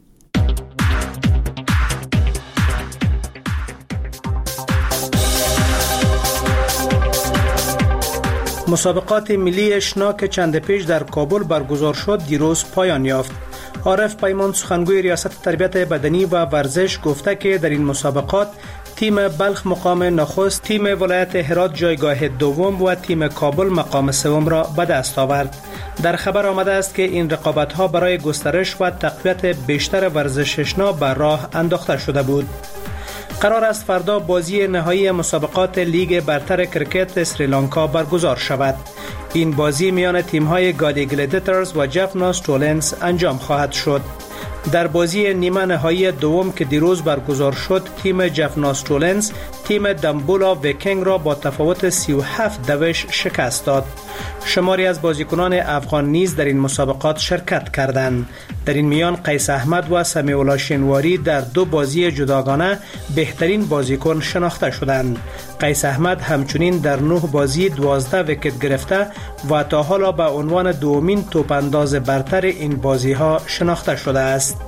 مسابقات ملی اشنا که چند پیش در کابل برگزار شد دیروز پایان یافت. عارف پیمان سخنگوی ریاست تربیت بدنی و ورزش گفته که در این مسابقات تیم بلخ مقام نخست، تیم ولایت هرات جایگاه دوم و تیم کابل مقام سوم را به دست آورد. در خبر آمده است که این رقابت‌ها برای گسترش و تقویت بیشتر ورزش اشنا به راه انداخته شده بود. قرار است فردا بازی نهایی مسابقات لیگ برتر کرکت سریلانکا برگزار شود. این بازی میان تیم‌های گالی گلیدیترز و جفنا ستولنز انجام خواهد شد. در بازی نیمه نهایی دوم که دیروز برگزار شد، تیم جفنا ستولنز تیم دمبولا ویکینگ را با تفاوت 37 شکست داد. شماری از بازیکنان افغان نیز در این مسابقات شرکت کردند. در این میان قیس احمد و سمیع الله شنواری در 2 بازی جداگانه بهترین بازیکن شناخته شدند. قیس احمد همچنین در 9 بازی 12 ویکت گرفته و تا حالا به عنوان دومین توپ انداز برتر این بازی‌ها شناخته شده است.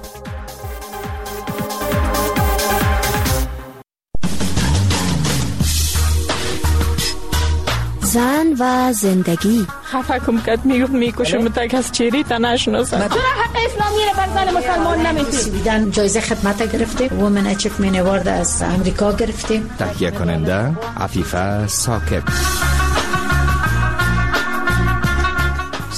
زن و زندگی. خفه کم کد میکشم تک از چیری تا نشناسم. چرا حق اسلامی را بر زن مسلمان نمیدید؟ جایزه خدمت گرفتیم. وومن اچیومنت اوارد از امریکا گرفتیم. تهیه کننده عفیفه ساکب.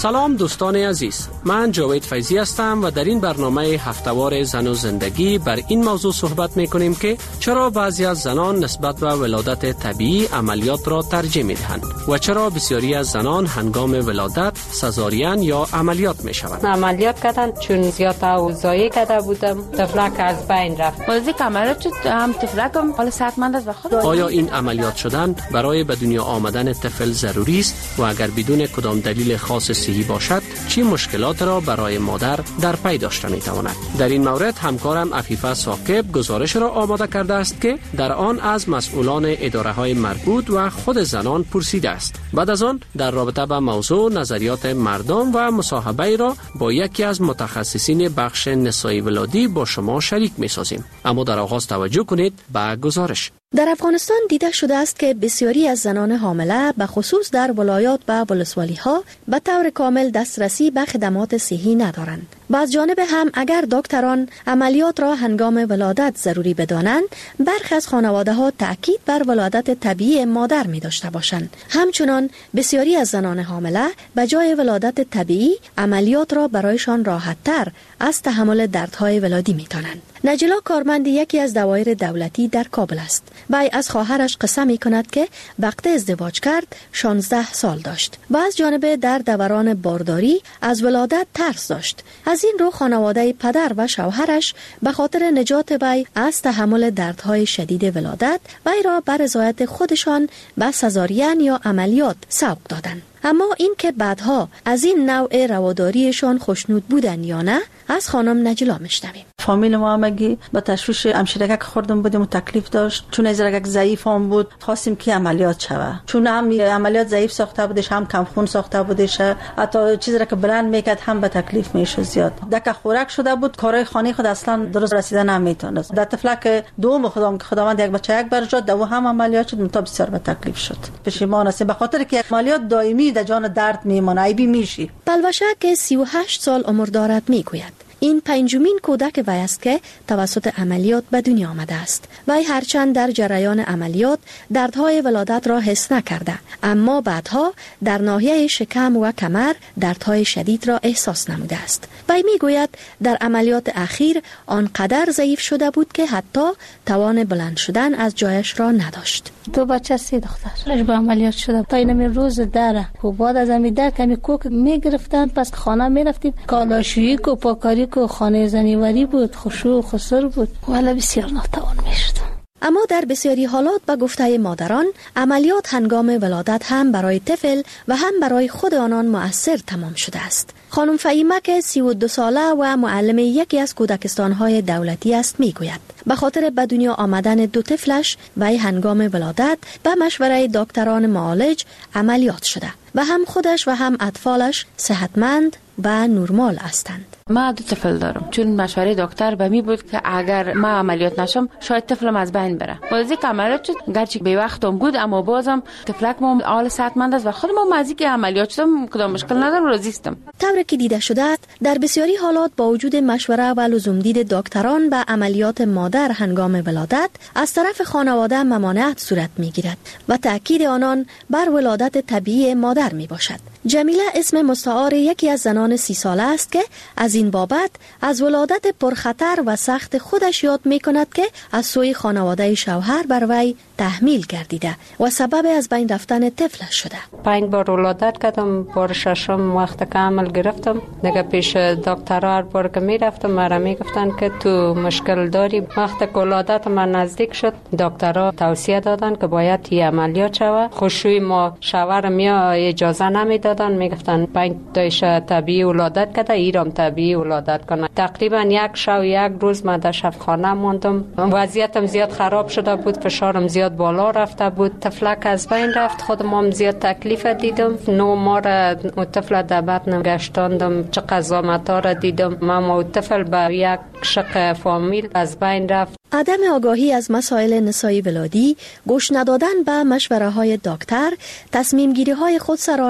سلام دوستان عزیز، من جاوید فیضی هستم و در این برنامه هفته‌وار زن و زندگی بر این موضوع صحبت می‌کنیم که چرا بعضی از زنان نسبت به ولادت طبیعی عملیات را ترجیح می‌دهند و چرا بسیاری از زنان هنگام ولادت سزارین یا عملیات می‌شوند. عملیات کردن چون زیاد اوضاعی کرده بودم، طفلک از بین رفت. ولی عملیات شد هم طفلکم حال صحتمند است و خود. آیا این عملیات شدن برای به دنیا آمدن طفل ضروری است و اگر بدون کدام دلیل خاص صحی باشد چه مشکلات را برای مادر در پی داشته میتواند؟ در این مورد همکارم عفیفه ثاقب گزارش را آماده کرده است که در آن از مسئولان اداره های مربوط و خود زنان پرسیده است. بعد از آن در رابطه با موضوع نظریات مردم و مصاحبه را با یکی از متخصصین بخش نسایی ولادی با شما شریک میسازیم. اما در آغاز توجه کنید به گزارش. در افغانستان دیده شده است که بسیاری از زنان حامله به خصوص در ولایات و ولسوالی‌ها به طور کامل دسترسی به خدمات صحی ندارند. و از جانب هم اگر دکتران عملیات را هنگام ولادت ضروری بدانند، برخی از خانواده‌ها تأکید بر ولادت طبیعی مادر می داشته باشند. همچنان بسیاری از زنان حامله به جای ولادت طبیعی عملیات را برایشان راحت‌تر از تحمل دردهای ولادی می دانند. نجلا کارمند یکی از دوایر دولتی در کابل است. وی از خواهرش قصه می کند که وقت ازدواج کرد 16 سال داشت و از جانب در دوران بارداری از ولادت ترس داشت. از این رو خانواده پدر و شوهرش به خاطر نجات وی از تحمل دردهای شدید ولادت وی را بر رضایت خودشان به سزارین یا عملیات سوق دادند. اما این که بعدها از این نوع رواداریشان خوشنود بودن یا نه از خانم نجلا میشنویم. فامیل ما همگی با تشویش همشیرگک خوردم بودیم و تکلیف داشت، چون ازرگک ضعیف هم بود خواستیم که عملیات شوه، چون هم عملیات ضعیف ساخته بودش هم کم خون ساخته بودش، حتی چیزی را که بلند میکرد هم به تکلیف میشه زیاد. دک خوراک شده بود، کارهای خانه خود اصلا درست رسیدن نمیتونست. در طفلک دوم خداوند یک بچه یک برجات دو هم عملیات شد، منتها بسیار به تکلیف شد. پشیمان هستیم به خاطر که عملیات دائمی در جان درد میمونه، ایبی میشی. پلوشه که 38 سال عمر دارد میگوید این پنجمین کودک وی است که توسط عملیات به دنیا آمده است. وی هرچند در جریان عملیات دردهای ولادت را حس نکرده، اما بعدها در ناحیه شکم و کمر دردهای شدید را احساس نموده است. وی میگوید در عملیات اخیر آنقدر ضعیف شده بود که حتی توان بلند شدن از جایش را نداشت. دو بچه 3 دختر با عملیات شده تا این روز داره و بعد از همین در کمی کوک میگرفتن، پس خانه میرفتیم کالاشویی و پاکاری و خانه زنیوری بود، خشوع خسر بود، ولی بسیار ناتوان میشد. اما در بسیاری حالات به گفته مادران عملیات هنگام ولادت هم برای طفل و هم برای خود آنان مؤثر تمام شده است. خانم فهیمه که 32 ساله و معلم یکی از کودکستان‌های دولتی است میگوید به خاطر به دنیا آمدن 2 طفلش وی هنگام ولادت به مشوره دکتران معالج عملیات شده و هم خودش و هم اطفالش صحتمند و نرمال هستند. ما 2 طفل دارم، چون مشوره دکتر به می بود که اگر ما عملیات نشم شاید طفلم از بین بره. ولی که عملیات شد گرچه به وقتم بود، اما بازم طفلک ما حال صحتمند است و خودم مزی که عملیات شدم کدام مشکل ندارم، راضی هستم. طوری که دیده شده است در بسیاری حالات با وجود مشوره و لزوم دید دکتران به عملیات مادر هنگام ولادت از طرف خانواده ممانعت صورت میگیرد و تأکید آنان بر ولادت طبیعی مادر می باشد. جمیله اسم مستعار یکی از زنان 30 ساله است که از این بابت از ولادت پرخطر و سخت خودش یاد می کند که از سوی خانواده شوهر بر وی تحمیل گردیده و سبب از بین رفتن طفلش شده. 5 بار ولادت کردم، بار 6م وقت کامل گرفتم. دیگه پیش دکتر هر بار که می رفتم مرا می گفتن که تو مشکل داری. وقت ولادت من نزدیک شد، دکترها توصیه دادن که باید این عملیات شوه. خوشوی ما شوهر میا اجازه نمیدادن، می گفتن 5 تایش طبیعی ولادت کرده، ایرام طبیعی ولادت کنه. تقریبا 1 شب 1 روز من در شفاخانه موندم. وضعیتم زیاد خراب شده بود، فشارم زیاد بالا رفته بود، طفلک از بین رفت، خودم هم زیاد تکلیف دیدم. 9 ماه را طفل در بطنم گشتاندم، چه قضاوت‌ها را دیدم. من طفل به یک شق فامیل از بین رفت. عدم آگاهی از مسائل نسایی ولادی، گوش ندادن به مشوره‌های دکتر، تصمیم گیری‌های خودسرانه و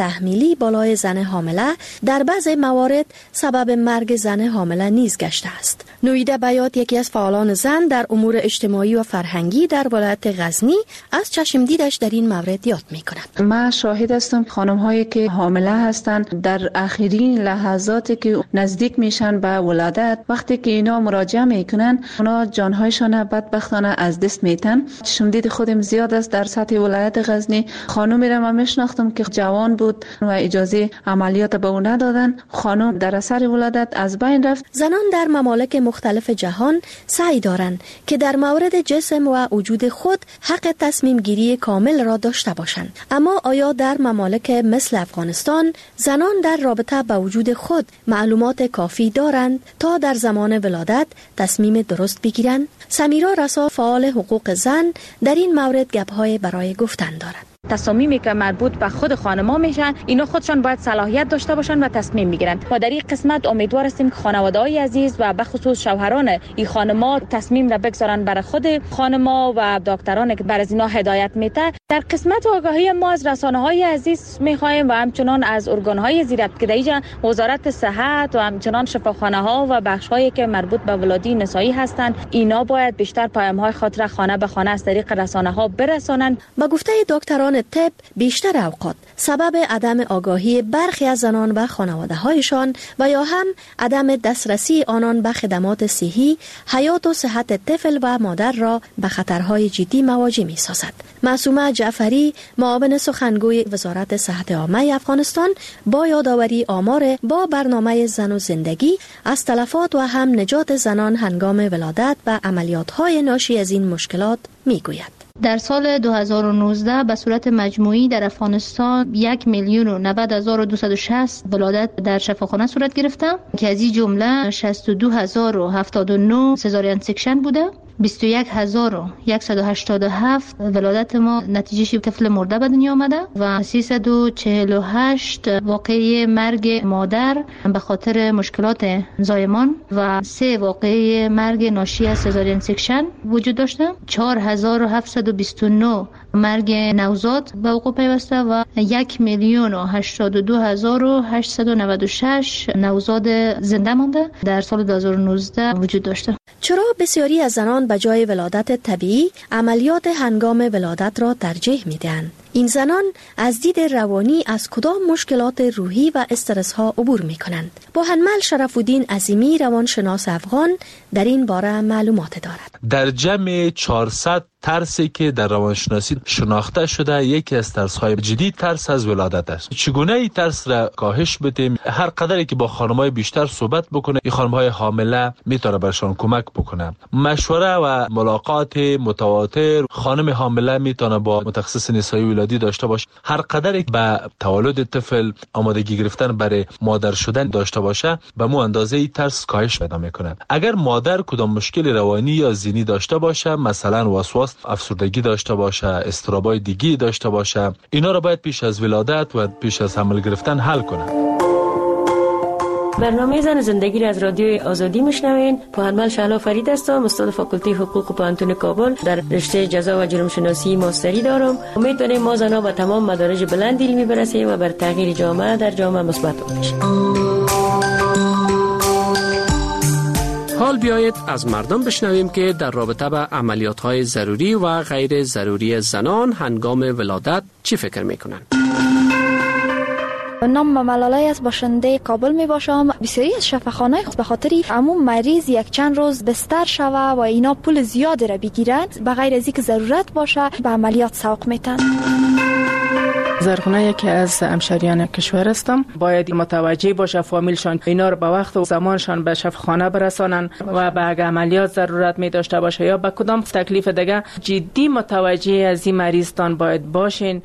تحمیلی بالای زن حامله در بعض موارد سبب مرگ زن حامله نیز گشته است. نویده بیات، یکی از فعالان زن در امور اجتماعی و فرهنگی در ولایت غزنی، از چشم دیدش در این مورد یاد می‌کند. من شاهد هستم خانم‌هایی که حامله هستند در آخرین لحظاتی که نزدیک میشن به ولادت، وقتی که اینا مراجعه میکنن اونا جانهایشان بدبختانه از دست میتن. چشم دید خودم زیاد است در سطح ولایت غزنی. خانومی را من میشناختم که جوان بود و اجازه عملیات به اون ندادن، خانم در اثر ولادت از بین رفت. زنان در ممالک مختلف جهان سعی دارند که در مورد جسم و وجود خود حق تصمیم گیری کامل را داشته باشند، اما آیا در ممالک مثل افغانستان زنان در رابطه با وجود خود معلومات کافی دارند تا در زمان ولادت تصمیم درست بگیرند؟ سمیرا رسا، فعال حقوق زن، در این مورد گپ‌های برای گفتن دارد. تصامیمی که مربوط به خود خانم‌ها میشن، اینا خودشان باید صلاحیت داشته باشن و تصمیم میگیرند. ما در این قسمت امیدوار هستیم که خانواده‌های عزیز و به خصوص شوهران این خانم‌ها تصمیم را بگذارن برای خود خانم‌ها و دکتران که بر از اینا هدایت میده. در قسمت آگاهی ما از رسانه‌های عزیز می‌خوایم و همچنان از ارگان‌های زیرابطگی وزارت صحت و همچنان شفاخانه‌ها و بخش‌هایی که مربوط به ولادت نسایی هستند، اینا باید بیشتر پیام‌های خاطر خانه به خانه از طریق رسانه‌ها برسانند. با گفته دکتران طب، بیشتر اوقات سبب عدم آگاهی برخی از زنان و خانواده‌هایشان و یا هم عدم دسترسی آنان به خدمات صحی، حیات و صحت طفل و مادر را به خطرهای جدی مواجه می‌سازد. معصومه جعفری، معاون سخنگوی وزارت صحت عامه افغانستان، با یادآوری آمار با برنامه زن و زندگی از تلفات و هم نجات زنان هنگام ولادت و عملیات‌های ناشی از این مشکلات می‌گوید. در سال 2019 به صورت مجموعی در افغانستان 1,090,260 ولادت در شفاخانه صورت گرفته که از این جمله 62,079 سزارین سکشن بوده. 21,187 ولادت ما نتیجه طفل مرده به دنیا آمده و 348 واقعه مرگ مادر به خاطر مشکلات زایمان و 3 واقعه مرگ ناشی از سزارین سکشن وجود داشته. 4,729 مرگ نوزاد به وقوع پیوسته و 1,082,896 نوزاد زنده مانده در سال 2019 وجود داشته. چرا بسیاری از زنان به جای ولادت طبیعی عملیات هنگام ولادت را ترجیح می‌دهند؟ این زنان از دید روانی از کدام مشکلات روحی و استرس ها عبور می‌کنند؟ بوهنمل شرف‌الدین عظیمی، روانشناس افغان، در این باره معلومات دارد. در جمع 400 ترسی که در روانشناسی شناخته شده، یکی از ترس‌های جدی ترس از ولادت است. چگونه این ترس را کاهش بدیم؟ هر قدری که با خانم‌های بیشتر صحبت بکنه، این خانم‌های حامله میتونه برشان کمک بکنه. مشوره و ملاقات متواتر خانم حامله میتونه با متخصص نسایی ولادی داشته باشه. هر قدری به تولد طفل آمادگی گرفتن برای مادر شدن داشته باشه، به مو اندازه این ترس کاهش پیدا میکنه. اگر مادر کدام مشکل روانی یا ذهنی داشته باشه، مثلا وسواس، افسردگی داشته باشه، اضطرابای دیگی داشته باشه، اینا رو باید پیش از ولادت و پیش از حمل گرفتن حل کنه. برنامه زن زندگی را از رادیوی آزادی میشنوین. بوهنمل شهلا فرید هستم، استاد فاکولته حقوق پانتون کابل. در رشته جزا و جرم شناسی ماستری دارم. امید داریم ما زنها به تمام مدارج بلند علمی برسیم و بر تغییر جامعه در جامعه مثبت باشیم. حال بیایید از مردم بشنویم که در رابطه با عملیات‌های ضروری و غیر ضروری زنان هنگام ولادت چی فکر میکنند. نام ملالای از باشنده کابل می باشم. بسیاری از شفاخانه به خاطر عموم مریض یک چند روز بستر شوه و اینا پول زیادی را بگیرند، به غیر از اینکه ضرورت باشه به عملیات سوق میتن. زرخونه یکی از همشهریان کشور هستم. باید متوجه باشه فامیلشان اینا رو به وقت و زمانشان به شفاخانه برسانن و به عملیات ضرورت می داشته باشه یا به کدام تکلیف دیگه جدی متوجه از این مریضتان باید باشین.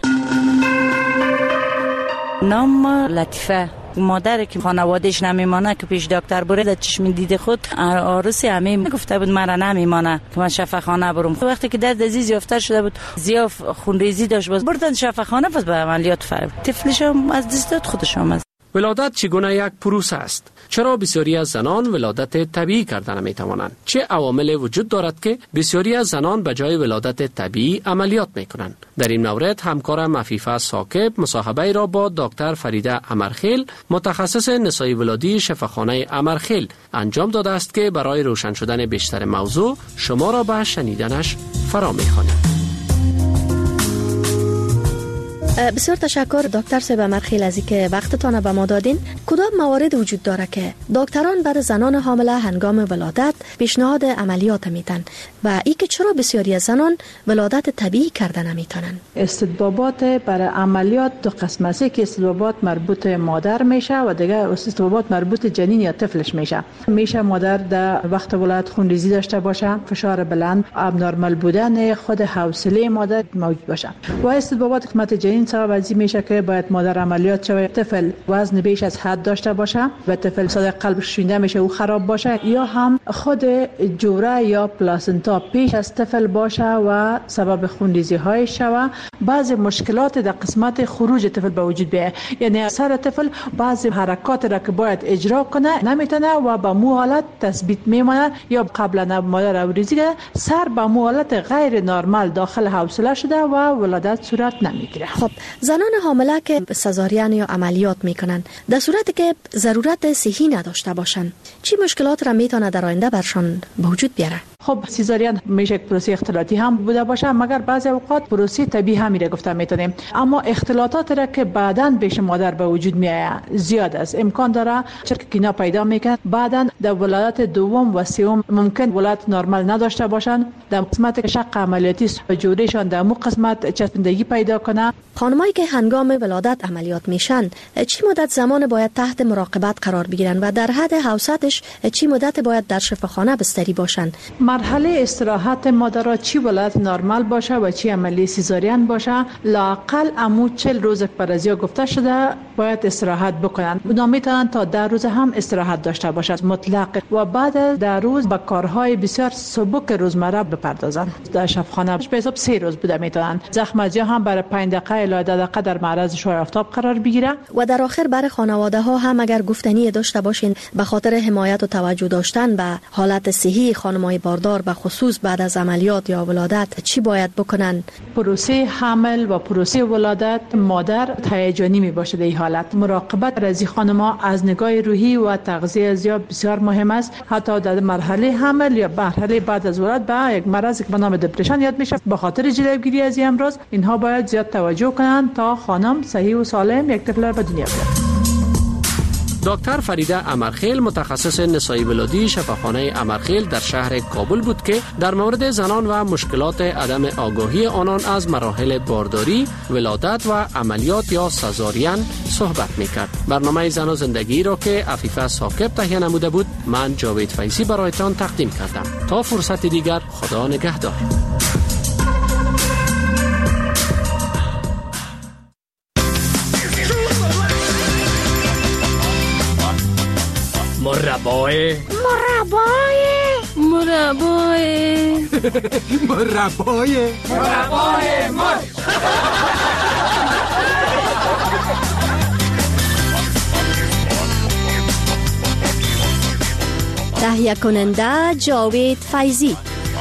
نام لطیفه، مادر که خانوادهش نمیمانه که پیش دکتر بره در چشم دید خود عروسی همه گفته بود مرا نمیمانه که من شفاخانه برم. وقتی که درد عزیز یافته شده بود، زیاف خونریزی داشت، باز بردن شفاخانه، پس به عملیات فرد طفلشم از دست داد، خودشم از ولادت چگونه یک پروسه است؟ چرا بسیاری از زنان ولادت طبیعی کردن می توانند؟ چه عوامل وجود دارد که بسیاری از زنان به جای ولادت طبیعی عملیات می کنند؟ در این مورد همکارم عفیفه ثاقب مصاحبه را با دکتر فریده امرخیل متخصص نسای ولادی شفاخانه امرخیل انجام داده است که برای روشن شدن بیشتر موضوع شما را به شنیدنش فرا می خوانیم. بسیار تشکر دکتر صاحب امرخیل از اینکه وقتتان به ما دادین. کدام موارد وجود داره که دکتران برای زنان حامله هنگام ولادت پیشنهاد عملیات میتن و ای که چرا بسیاری از زنان ولادت طبیعی کردن نمیتونن؟ استطبابات برای عملیات دو قسم است که استطبابات مربوط مادر میشه و دیگه استطبابات مربوط جنین یا طفلش میشه مادر در وقت ولادت خونریزی داشته باشه، فشار بلند، ابنرمال بودن خود حوصله مادر موجود باشه و استطبابات قسمت جنین سبب از این میشه که باید مادر عملیات شود، طفل وزن بیش از حد داشته باشه و طفل صدای قلبش شونده میشه و خراب باشه، یا هم خود جوره یا پلاسنتا پیش از طفل باشه و سبب خونریزی های شود. بعضی مشکلات در قسمت خروج طفل به وجود بیاید، یعنی سر طفل بعضی حرکات را که باید اجرا کنه نمیتونه و به مو حالت تثبیت میمونه، یا قبلا مادر اوریزی که سر به مو حالت غیر نرمال داخل حوصله شده و ولادت صورت نمیگیره. خب زنان حامله که سزارین یا عملیات میکنن در صورتی که ضرورت صحی نداشته باشن چی مشکلات را میتونه در آینده برشان به وجود بیاره؟ خب سیزارین میشه یک پروسه اختلاطی هم بوده باشه، مگر بعضی اوقات پروسه طبیعی هم میره گفته میتونیم، اما اختلاطات را که بعداً پیش مادر به وجود میاد زیاد است، امکان داره چرک کینا پیدا میکنه، بعداً در ولادت دوم و سوم ممکن ولادت نرمال نداشته باشن، در قسمت شق عملیاتی جورشان در مو قسمت چسبندگی پیدا کنه. خانمایی که هنگام ولادت عملیات میشن چی مدت زمان باید تحت مراقبت قرار بگیرن و در حد حوصلش چی مدت باید در شفاخانه بستری باشن؟ مرحله استراحت مادرها چی ولادت نرمال باشه و چی عملی سیزارین باشه لااقل امو 40 روز پر از یا گفته شده باید استراحت بکنن. اونا میتونن تا 10 روز هم استراحت داشته باشند مطلق و بعد 10 روز با کارهای بسیار سبک روزمره بپردازن. در شفاخانه به حساب 3 روز بوده میتونن. زخم‌زدی هم برای 5 دقیقه الی 10 دقیقه در معرض شعاع آفتاب قرار بگیره. و در آخر برای خانواده ها هم اگر گفتنی داشته باشین به خاطر حمایت و توجه داشتن به حالت صحی خانم‌های باردار به خصوص بعد از عملیات یا ولادت چی باید بکنن؟ پروسه حمل و پروسه ولادت مادر هیجانی می باشه. در این حالت مراقبت از خانم‌ها از نگاه روحی و تغذیه زیاد بسیار مهم است. حتی در مرحله حمل یا مرحله بعد از ولادت به یک مرض که به نام دپرشن یاد میشه، به خاطر جلوگیری از این امراض اینها باید زیاد توجه کنند تا خانم صحیح و سالم یک طفل را به دنیا بیاره. دکتر فریده امرخیل متخصص نسای ولادی شفاخانه امرخیل در شهر کابل بود که در مورد زنان و مشکلات عدم آگاهی آنان از مراحل بارداری، ولادت و عملیات یا سزارین صحبت میکرد. برنامه زن و زندگی را که عفیفه ثاقب تهیه نموده بود من جاوید فیضی برایتان تقدیم کردم. تا فرصت دیگر خدا نگهدار. مربای مر تهیه کننده جاوید فیضی.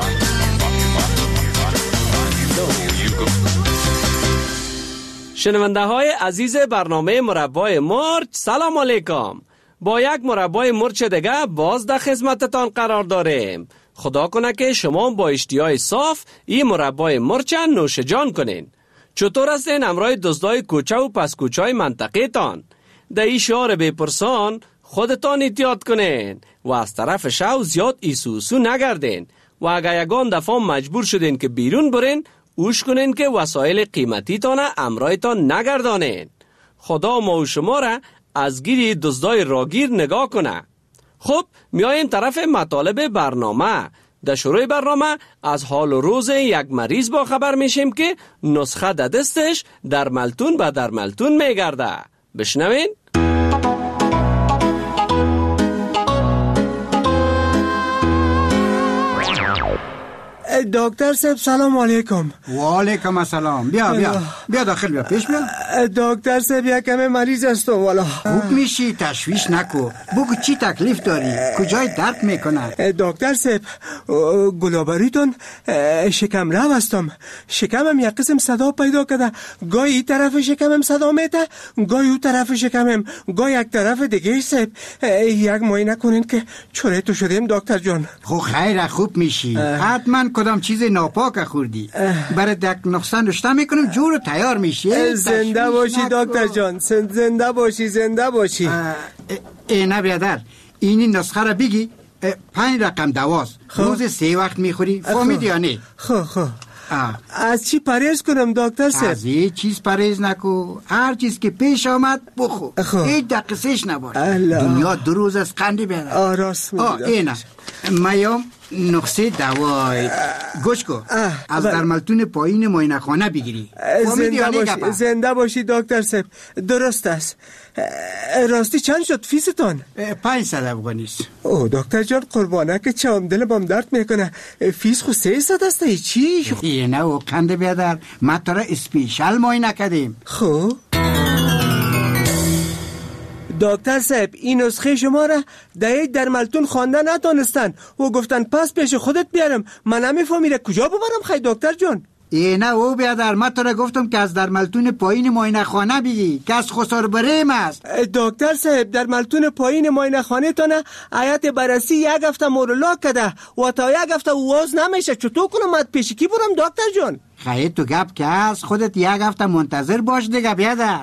شنونده های عزیز برنامه مربای مرچ سلام علیکم. با یک مربای مرچ دیگه باز در خدمتتان قرار داریم. خدا کنه که شما با اشتیای صاف این مربای مرچ نوش جان کنین. چطور هستین امرای دزدای کوچه و پس کوچه های منطقه تان؟ در این شعار بپرسان خودتان احتیاط کنین و از طرف شو زیاد ایسوسو نگردین و اگر یگان دفعه مجبور شدین که بیرون برین اوش کنین که وسایل قیمتی تان امرای تان نگردانین. خدا ما و شما را از گیری دزدای راگیر نگاه کنه. خب میایم طرف مطالب برنامه. در شروع برنامه از حال و روز یک مریض با خبر میشیم که نسخه در دستش در ملتون به در ملتون میگرده. بشنوین. دکتر صاحب سلام علیکم. و علیکم السلام. بیا داخل بیا پیش بیا. دکتر صاحب یکم مریض هستم والا. خوب میشی، تشویش نکو. بگو چی تکلیف داری؟ کجای درد میکنه؟ دکتر صاحب گلابریتون شکم رو هستم. شکمم یک قسم صدا پیدا کرده. گاهی این طرف شکمم صدا میته، گاهی اون طرف شکمم، گاهی یک طرف دیگه. صاحب یک معاینه کنین که چوره تو شدیم دکتر جان. خب خیره، خوب میشی. حتما کدام چیز ناپاک خوردی. برای دک نقصه نشته میکنم جور و تیار میشی. زنده باشی دکتر جان، زنده باشی، زنده باشی. نه بیادر، اینی نسخه را بگی. 5 رقم دواست. روز 3 وقت میخوری. فهمیدی یا نه؟ خب از چی پرهیز کنم دکتر صاحب؟ از هیچ چیز پرهیز نکو. هر چیز که پیش آمد بخو. هیچ دقیقش نباش. دنیا 2 روز از قندی بیادر. راست میگی. اینه میام نقصه دوای. گوش کو، از درملتون پایین معاینه خانه بگیری. زنده باشی دکتر صاحب. درست است. راستی چند شد فیستان؟ 500 افغانیست. او دکتر جان قربانه که چم دلم درد میکنه. فیس خو 300 است. چی؟ نه و کنده بیادر، ما تو را اسپیشال معاینه کردیم. خب دکتر صاحب این نسخه شما را در ملتون خوانده نتونستن و گفتن پس پیش خودت بیارم. من نمیفهمیره کجا ببرم خیلی دکتر جان؟ نه او بیادر، من تو را گفتم که از در ملتون پایین معاینه خانه بگی که از خسار بریم است. دکتر صاحب در ملتون پایین معاینه خانه تانه آیت بررسی 1 هفته مورولا کده و تا 1 هفته واز نمیشه. چطور کنم من پیش کی برم دکتر جان؟ خیلی تو گپ که از خودت 1 هفته منتظر باش دیگه بیادر.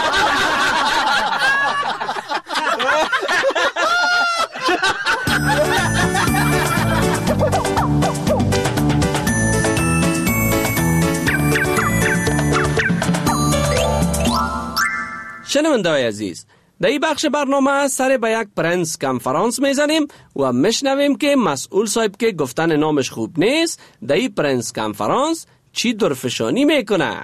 شنونده‌های عزیز، در این بخش برنامه سر به یک پرنس کنفرانس میزنیم و میشنویم که مسئول صاحب که گفتن نامش خوب نیست در این پرنس کنفرانس چی درفشانی میکنه.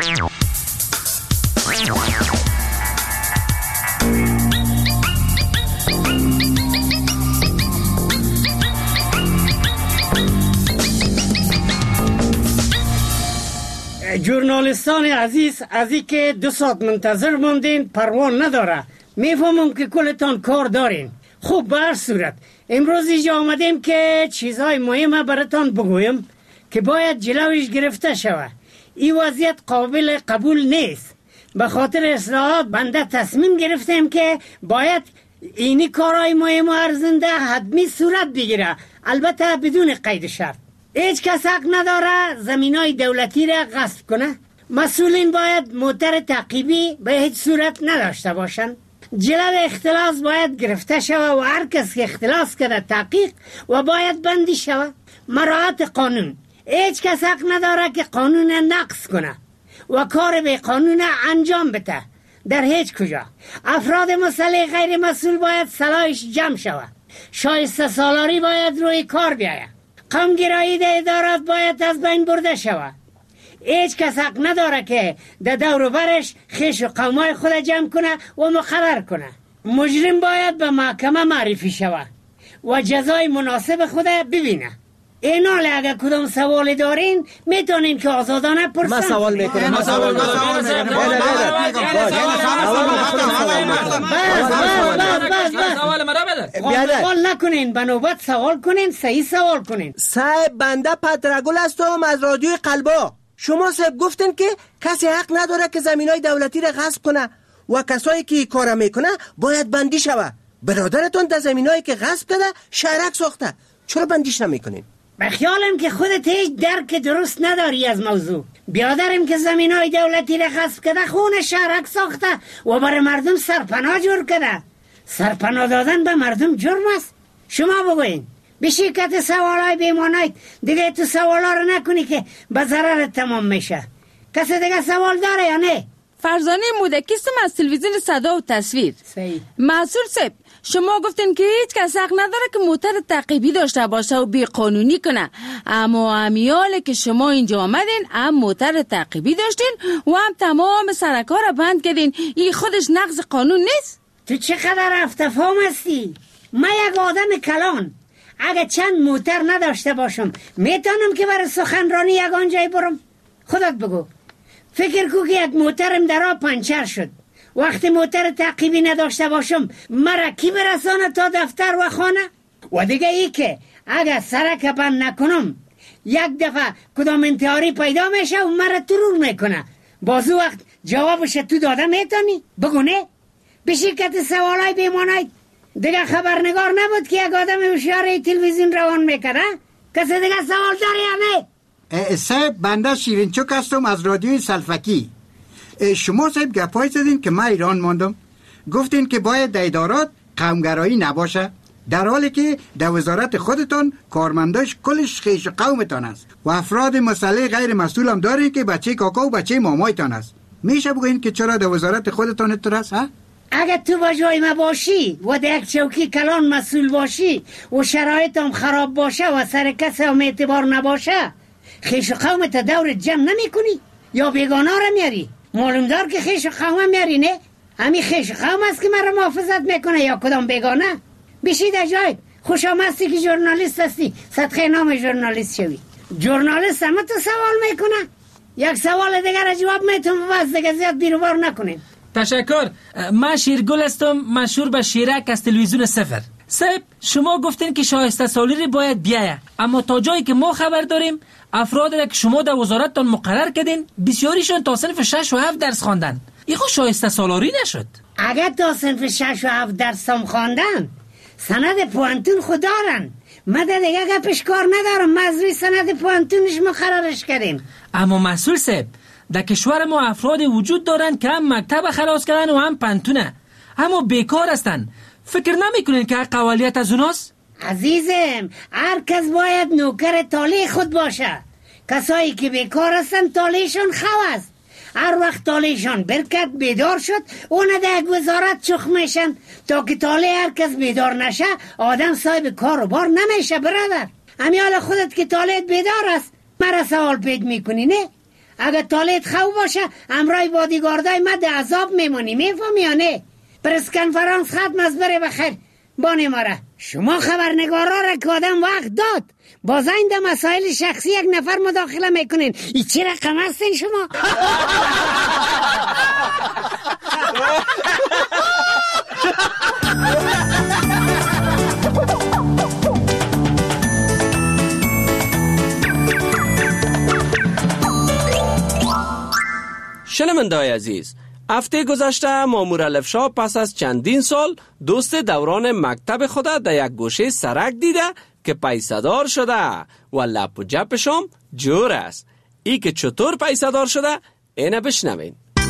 جورنالیستان عزیز، از این که 2 ساعت منتظر موندین پروان نداره. میفهمم که کلتان کار دارین. خوب به هر صورت امروز اینجا آمدیم که چیزهای مهمه براتان بگویم که باید جلوش گرفته شود. این وضعیت قابل قبول نیست. به خاطر اصلاحات بنده تصمیم گرفتیم که باید اینی کارهای مهم و ارزنده حتمی صورت بگیره، البته بدون قید شرط. هیچ کس حق نداره زمینای دولتی را غصب کنه. مسئولین باید موتر تعقیبی به هیچ صورت نداشته باشند. جلو اختلاس باید گرفته شود و هر کس که اختلاس کرده تحقیق و باید بندی شود. مراعات قانون. هیچ کس حق نداره که قانون نقض کنه و کار به قانون انجام بده. در هیچ کجا افراد مسئله غیر مسئول باید صلاحش جمع شود. شایسته سالاری باید روی کار بیاید. قومگرایی در ادارات باید از بین برده شود. هیچ کس حق نداره که در دور و برش خیش و قومای خود جمع کنه و مقرر کنه. مجرم باید به محکمه معرفی شود و جزای مناسب خود ببینه. اینال اگر کدام سوال دارین میتونین که آزادانه پرسن. من سوال میکنم. سوال نکنین، به نوبت سوال کنین، صحیح سوال کنین. صاحب بنده پدرگل هستم از رادیوی قلبا. شما صاحب گفتن که کسی حق نداره که زمینای دولتی را غصب کنه و کسایی که کار میکنه باید بندی شود. برادرتون در زمینایی که غصب کرده شهرک ساخته، چرا بندیش نمیکنین؟ به خیالم که خودت هیچ درک درست نداری از موضوع. بیادرم که زمینای دولتی را غصب کرده خون شهرک ساخته و برای مردم سرپناه جور کرده. سرپناه دادن به مردم جرم است. شما بگوین به شرکت سوالای بیمانایت دیگه تو سوالا رو نکنی که به ضرر تمام میشه. کسی دیگه سوال داره یا نه؟ فرزانه مودکیستم از تلویزیون صدا و تصویر. مسئول صاحب شما گفتین که هیچ کس حق نداره که موتر تعقیبی داشته باشه و بی قانونی کنه، اما امیال که شما اینجا آمدین هم موتر تعقیبی داشتین و هم تمام سرکا را بند کردین. این خودش نقض قانون نیست؟ تو چقدر افتفام هستی؟ من یک آدم کلان اگه چند موتر نداشته باشم میتونم که برای سخنرانی یگان جای برم؟ خودت بگو فکر کو که یک موترم در آب پنچر شد. وقتی موتر تعقیبی نداشته باشم مرا کی برسانه تا دفتر و خانه؟ و دیگه ای که اگر سرک بند نکنم یک دفعه کدام انتحاری پیدا میشه و مرا ترور میکنه. بازو وقت جوابش تو داده میتونی؟ بگو نه؟ به شرکت سوالای بیمانای دیگه خبرنگار نبود که یک آدم هوشیار تلویزیون روان میکنه؟ کسی دیگه سوال داری یا نه؟ صاحب بنده شیرینچوک هستم از رادیوی سلفکی. شما صاحب گپای زدین که من ایران ماندم، گفتین که باید در ادارات قومگرایی نباشه، در حالی که در وزارت خودتان کارمنداش کلش خیش قومتان است و افراد مسئله غیر مسئول هم دارین که بچه کاکا و بچه مامایتان است. میشه بگوین که چرا در وزارت خودتان اتر است؟ اگر تو با جای ما باشی و در یک چوکی کلان مسئول باشی و شرایط هم خراب باشه و سر کس هم اعتبار نباشه، خیش قومت دورت جمع نمی کنی یا بیگانه را میاری؟ معلوم دار که خیش قوم میاری نه؟ همین خیش قوم است که مرا محافظت میکنه یا کدام بیگانه؟ بشید جای خوش آمدستی که ژورنالیست هستی، صدقه نام ژورنالیست شوی. ژورنالیست همه تو سوال میکنه. یک سوال دیگر جواب میتونم بس دیگه زیاد بیروبار نکنیم. تشکر. من شیرگل هستم، مشهور به شیرک از تلویزیون صفر. صاحب شما گفتین که شایسته سالیری باید بیایه، اما تا جایی که ما خبر داریم افرادی که شما در وزارتتان مقرر کردین بسیاریشون تا صنف 6 و 7 درس خواندن. این خود شایسته سالاری نشد؟ اگر تا صنف 6 و 7 درس هم خواندن سند پوانتون خود دارن. ما در دیگه گپش کار ندارم، ما از روی سند پوانتونش مقررش کردیم. اما مسئول صاحب در کشور ما افرادی وجود دارن که هم مکتب خلاص کردن و هم پنتونه، اما بیکار هستن. فکر نمیکنین که قوالیت از اوناست؟ عزیزم هر کس باید نوکر تالی خود باشه. کسایی که بیکار هستن تالیشون خو است. هر وقت تالیشون برکت بیدار شد اون در یک وزارت چخ میشن تا که تالی هر کس بیدار نشه آدم صاحب کار و بار نمیشه. برادر امیال خودت که تالیت بیدار است مرا سوال پید میکنی نه؟ اگر تالیت خو باشه امرای بادیگاردای ما در عذاب میمونی، میفهمی یا نه؟ پرس کنفرانس ختم از بره بخیر. بانی ماره شما خبرنگارا را که آدم وقت داد باز این در مسائل شخصی یک نفر مداخله میکنین. ای چی رقم هستین شما؟ شنونده‌های عزیز، هفته گذشته مامور الفشا پس از چندین سال دوست دوران مکتب خود در یک گوشه سرک دیده که پیسه‌دار شده و لپ و جپشم جور است. ای که چطور پیسه‌دار شده اینه بشنوین.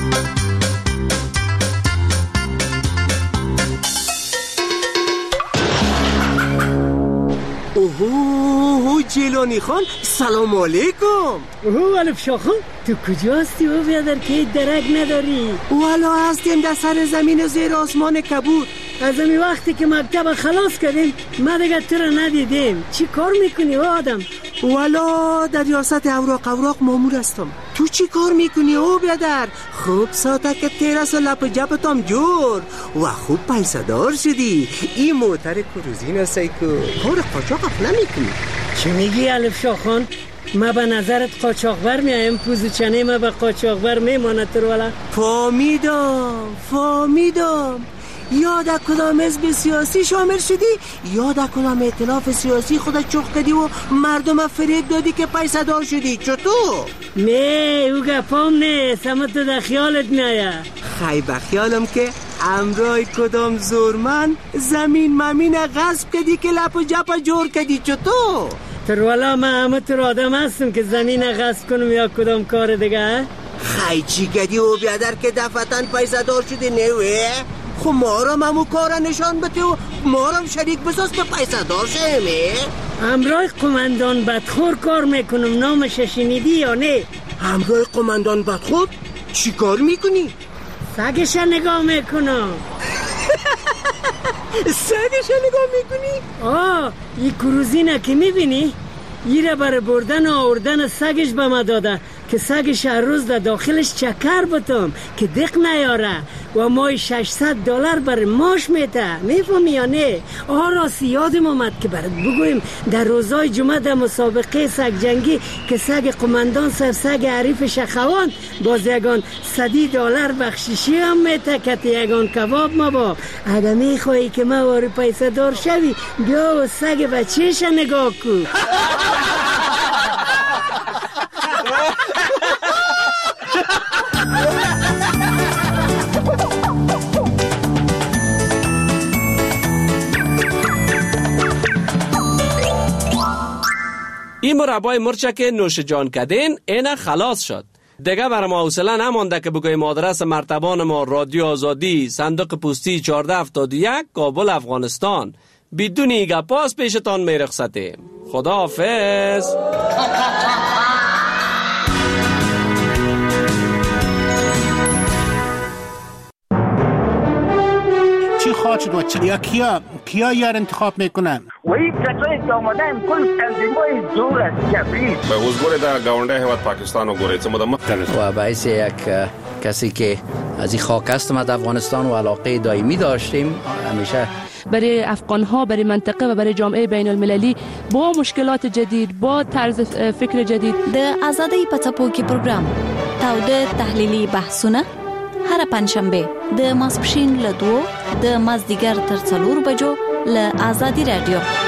اوه جیلانی خان سلام علیکم. اوه الفشا خان تو کجا هستی و بیادر که درک نداری؟ والا هستیم در سر زمین زیر آسمان کبود. از امی وقتی که مکتب خلاص کردیم ما دیگه تو را ندیدیم. چی کار میکنی و آدم؟ والا در ریاست اوراق مامور هستم. تو چی کار میکنی او بیادر؟ خوب ساته که تیرس و لپ جبتم جور و خوب پیسه دار شدی. این موتر کروزین هستی که کار قاچاق نمیکنی. چی میگی الفشا خان؟ ما به نظرت قاچاقبر میایم؟ پوزیچنه ما به قاچاقبر میماند تر والا؟ فامیدم یاد کدام حزب سیاسی شامل شدی یا در کدام ائتلاف سیاسی خودت چخ کردی و مردم فریب دادی که پیسه دار شدی؟ چطور؟ نه او گپام نه سمت تو در خیالت میایه. خی بخیالم که امرای کدام زورمن زمین ممین غصب کردی که لپ و جپ جور کردی؟ چطور؟ تر والا من همه تر آدم هستم که زمین غصب کنم یا کدام کار دیگه؟ خی چی کردی او بیادر که دفتن پیسه دار شدی نوه؟ خب ما را همو کارا نشان بده و ما را شریک بساز به پیسه دار شهمه. همراه قماندان بدخور کار میکنم، نامش شنیدی یا نه؟ همراه قماندان بدخور؟ چی کار میکنی؟ سگش نگاه میکنم. سگش نگاه میکنی؟ این کروزینه که میبینی؟ ایره برای بردن و آوردن سگش به ما داده. که سگش هر روز در داخلش چکر بتم که دق نیاره و مای $600 بر ماش میته. میفهمی یا نه؟ راستی یادم اومد که برات بگویم در روزای جمعه در مسابقه سگ جنگی که سگ قماندان صاحب سگ عریف شخوان باز یگان $100 بخشیشی هم میته که یگان کباب ما با. اگه میخوایی که ما واری پیسه دار شوی بیا و سگ بچهش نگاه کن. این مربای مرچه که نوش جان کردین اینه خلاص شد. دیگه برای ما حوصله نمانده که بگویم آدرس مرتبان ما رادیو آزادی، صندوق پستی 1471 کابل افغانستان. بدون ایگه پاس پیشتان میرخصتیم. خداحافظ. چی خواهد شد و یا کیا یار انتخاب میکنن؟ و این کسایی که آمدن کل تنظیمای زور است جبری. به حضور در گاونده حواد پاکستان و گوره چه مدام و باعث یک کسی که از این خاک هستم از افغانستان و علاقه دائمی داشتیم همیشه برای افغان ها، برای منطقه و برای جامعه بین المللی با مشکلات جدید، با طرز فکر جدید. د آزادی پڅپوکي پروګرام تاوده تحلیلی بحثونه هر پنځشنبه د ماسپښین له 2 د مازدیګر تر 4 بجو له آزادی رادیو